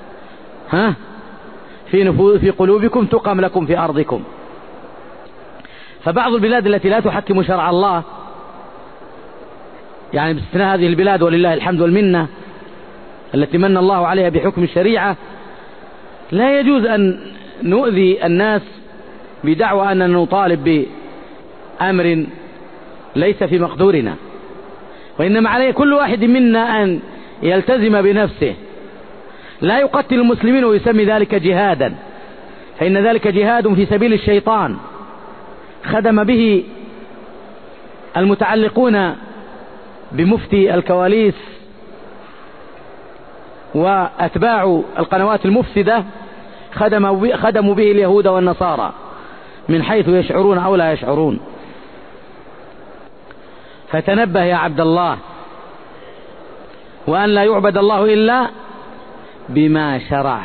في قلوبكم تقم لكم في أرضكم. فبعض البلاد التي لا تحكم شرع الله، يعني باستثناء هذه البلاد ولله الحمد والمنة التي من الله عليها بحكم الشريعة، لا يجوز أن نؤذي الناس بدعوى أننا نطالب بأمر ليس في مقدورنا، وإنما عليه كل واحد منا أن يلتزم بنفسه، لا يقتل المسلمين ويسمي ذلك جهادا، فإن ذلك جهاد في سبيل الشيطان خدم به المتعلقون بمفتي الكواليس وأتباع القنوات المفسدة، خدموا به اليهود والنصارى من حيث يشعرون أو لا يشعرون. فتنبه يا عبد الله، وأن لا يعبد الله إلا بما شرع،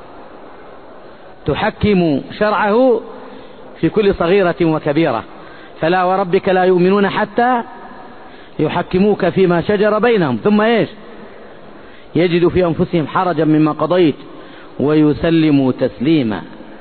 تحكم شرعه في كل صغيرة وكبيرة. فلا وربك لا يؤمنون حتى يحكموك فيما شجر بينهم ثم إيش؟ يجد في أنفسهم حرجا مما قضيت ويسلموا تسليما.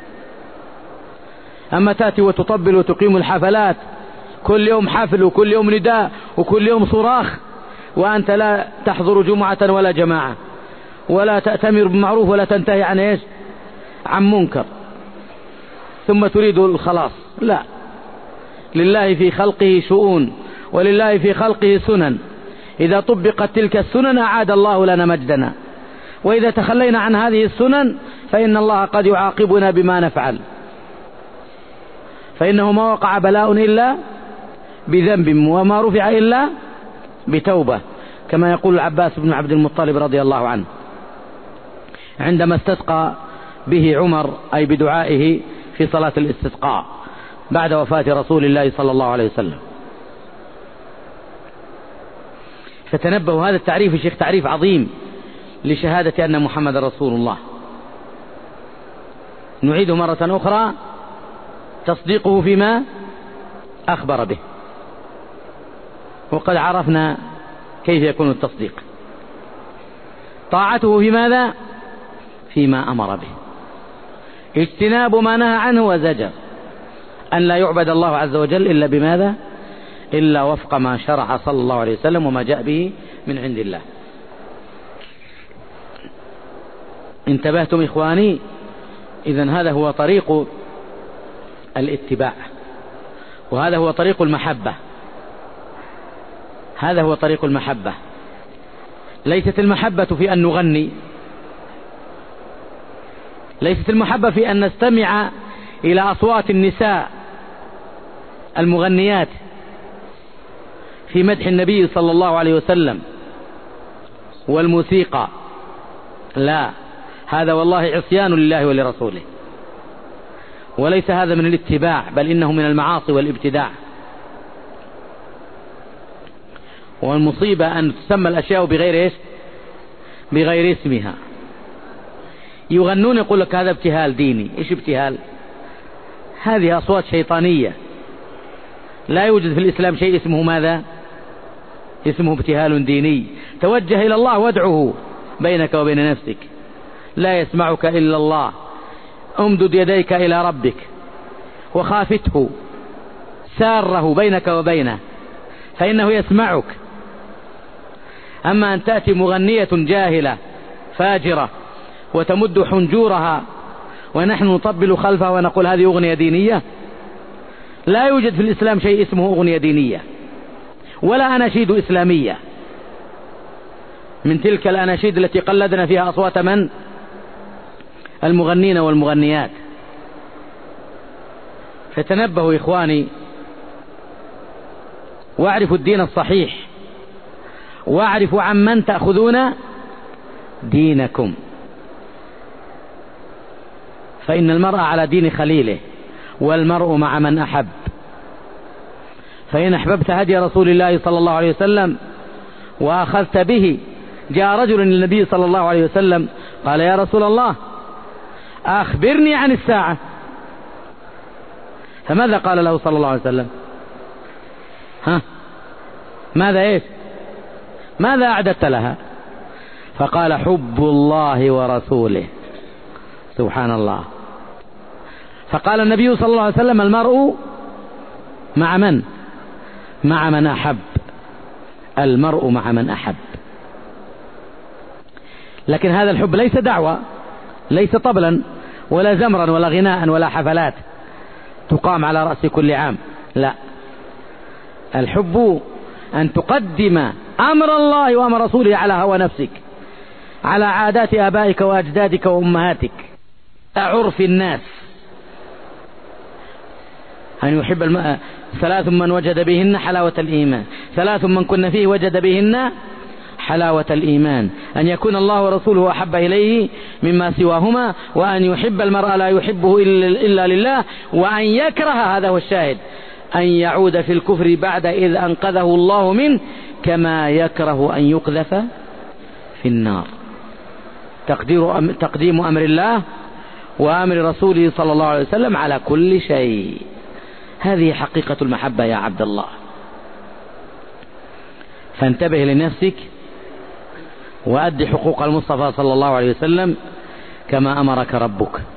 أما تأتي وتطبل وتقيم الحفلات، كل يوم حفل وكل يوم نداء وكل يوم صراخ، وأنت لا تحضر جمعة ولا جماعة ولا تأتمر بمعروف ولا تنتهي عن إيش؟ عن منكر، ثم تريد الخلاص. لا، لله في خلقه شؤون، ولله في خلقه سنن إذا طبقت تلك السنن أعاد الله لنا مجدنا، وإذا تخلينا عن هذه السنن فإن الله قد يعاقبنا بما نفعل، فإنه ما وقع بلاء إلا بذنب وما رفع إلا بتوبة، كما يقول العباس بن عبد المطلب رضي الله عنه عندما استسقى به عمر، أي بدعائه في صلاة الاستسقاء بعد وفاة رسول الله صلى الله عليه وسلم. فتنبهوا، هذا التعريف يا شيخ تعريف عظيم لشهادة أن محمد رسول الله. نعيده مرة أخرى: تصديقه فيما أخبر به، وقد عرفنا كيف يكون التصديق. طاعته في ماذا؟ فيما أمر به، اجتناب ما نهى عنه وزجر، أن لا يعبد الله عز وجل إلا بماذا؟ إلا وفق ما شرع صلى الله عليه وسلم وما جاء به من عند الله. انتبهتم إخواني؟ إذن هذا هو طريق الاتباع، وهذا هو طريق المحبة. هذا هو طريق المحبة. ليست المحبة في أن نغني، ليست المحبة في أن نستمع إلى أصوات النساء المغنيات في مدح النبي صلى الله عليه وسلم والموسيقى، لا، هذا والله عصيان لله ولرسوله، وليس هذا من الاتباع، بل إنه من المعاصي والابتداع. والمصيبة أن تسمى الأشياء بغير إيش؟ بغير اسمها. يغنون، يقول لك هذا ابتهال ديني. إيش ابتهال؟ هذه أصوات شيطانية. لا يوجد في الإسلام شيء اسمه ماذا؟ اسمه ابتهال ديني. توجه إلى الله وادعه بينك وبين نفسك، لا يسمعك إلا الله. امدد يديك إلى ربك وخافته ساره بينك وبينه، فإنه يسمعك. أما أن تأتي مغنية جاهلة فاجرة وتمد حنجورها ونحن نطبل خلفها ونقول هذه أغنية دينية، لا يوجد في الإسلام شيء اسمه أغنية دينية ولا أناشيد إسلامية من تلك الأناشيد التي قلدنا فيها أصوات من؟ المغنين والمغنيات. فتنبهوا إخواني، واعرفوا الدين الصحيح، واعرفوا عن من تأخذون دينكم، فإن المرء على دين خليله، والمرء مع من أحب. فإن أحببت هدي رسول الله صلى الله عليه وسلم وأخذت به. جاء رجل للنبي صلى الله عليه وسلم قال: يا رسول الله أخبرني عن الساعة. فماذا قال له صلى الله عليه وسلم؟ ماذا إيش؟ ماذا أعددت لها؟ فقال: حب الله ورسوله. سبحان الله. فقال النبي صلى الله عليه وسلم: المرء مع من؟ مع من أحب. المرء مع من أحب. لكن هذا الحب ليس دعوة، ليس طبلا ولا زمرا ولا غناء ولا حفلات تقام على رأس كل عام، لا. الحب أن تقدم أمر الله وأمر رسوله على هوى نفسك، على عادات آبائك وأجدادك وأمهاتك، عرف الناس. أن يحب ثلاث من وجد بهن حلاوة الإيمان، ثلاث من كن فيه وجد بهن حلاوة الإيمان، أن يكون الله ورسوله أحب إليه مما سواهما، وأن يحب المرء لا يحبه إلا لله، وأن يكره، هذا هو الشاهد، أن يعود في الكفر بعد إذ أنقذه الله منه، كما يكره أن يقذف في النار. تقديم أمر الله وأمر رسوله صلى الله عليه وسلم على كل شيء. هذه حقيقة المحبة يا عبد الله. فانتبه لنفسك وأدي حقوق المصطفى صلى الله عليه وسلم كما أمرك ربك.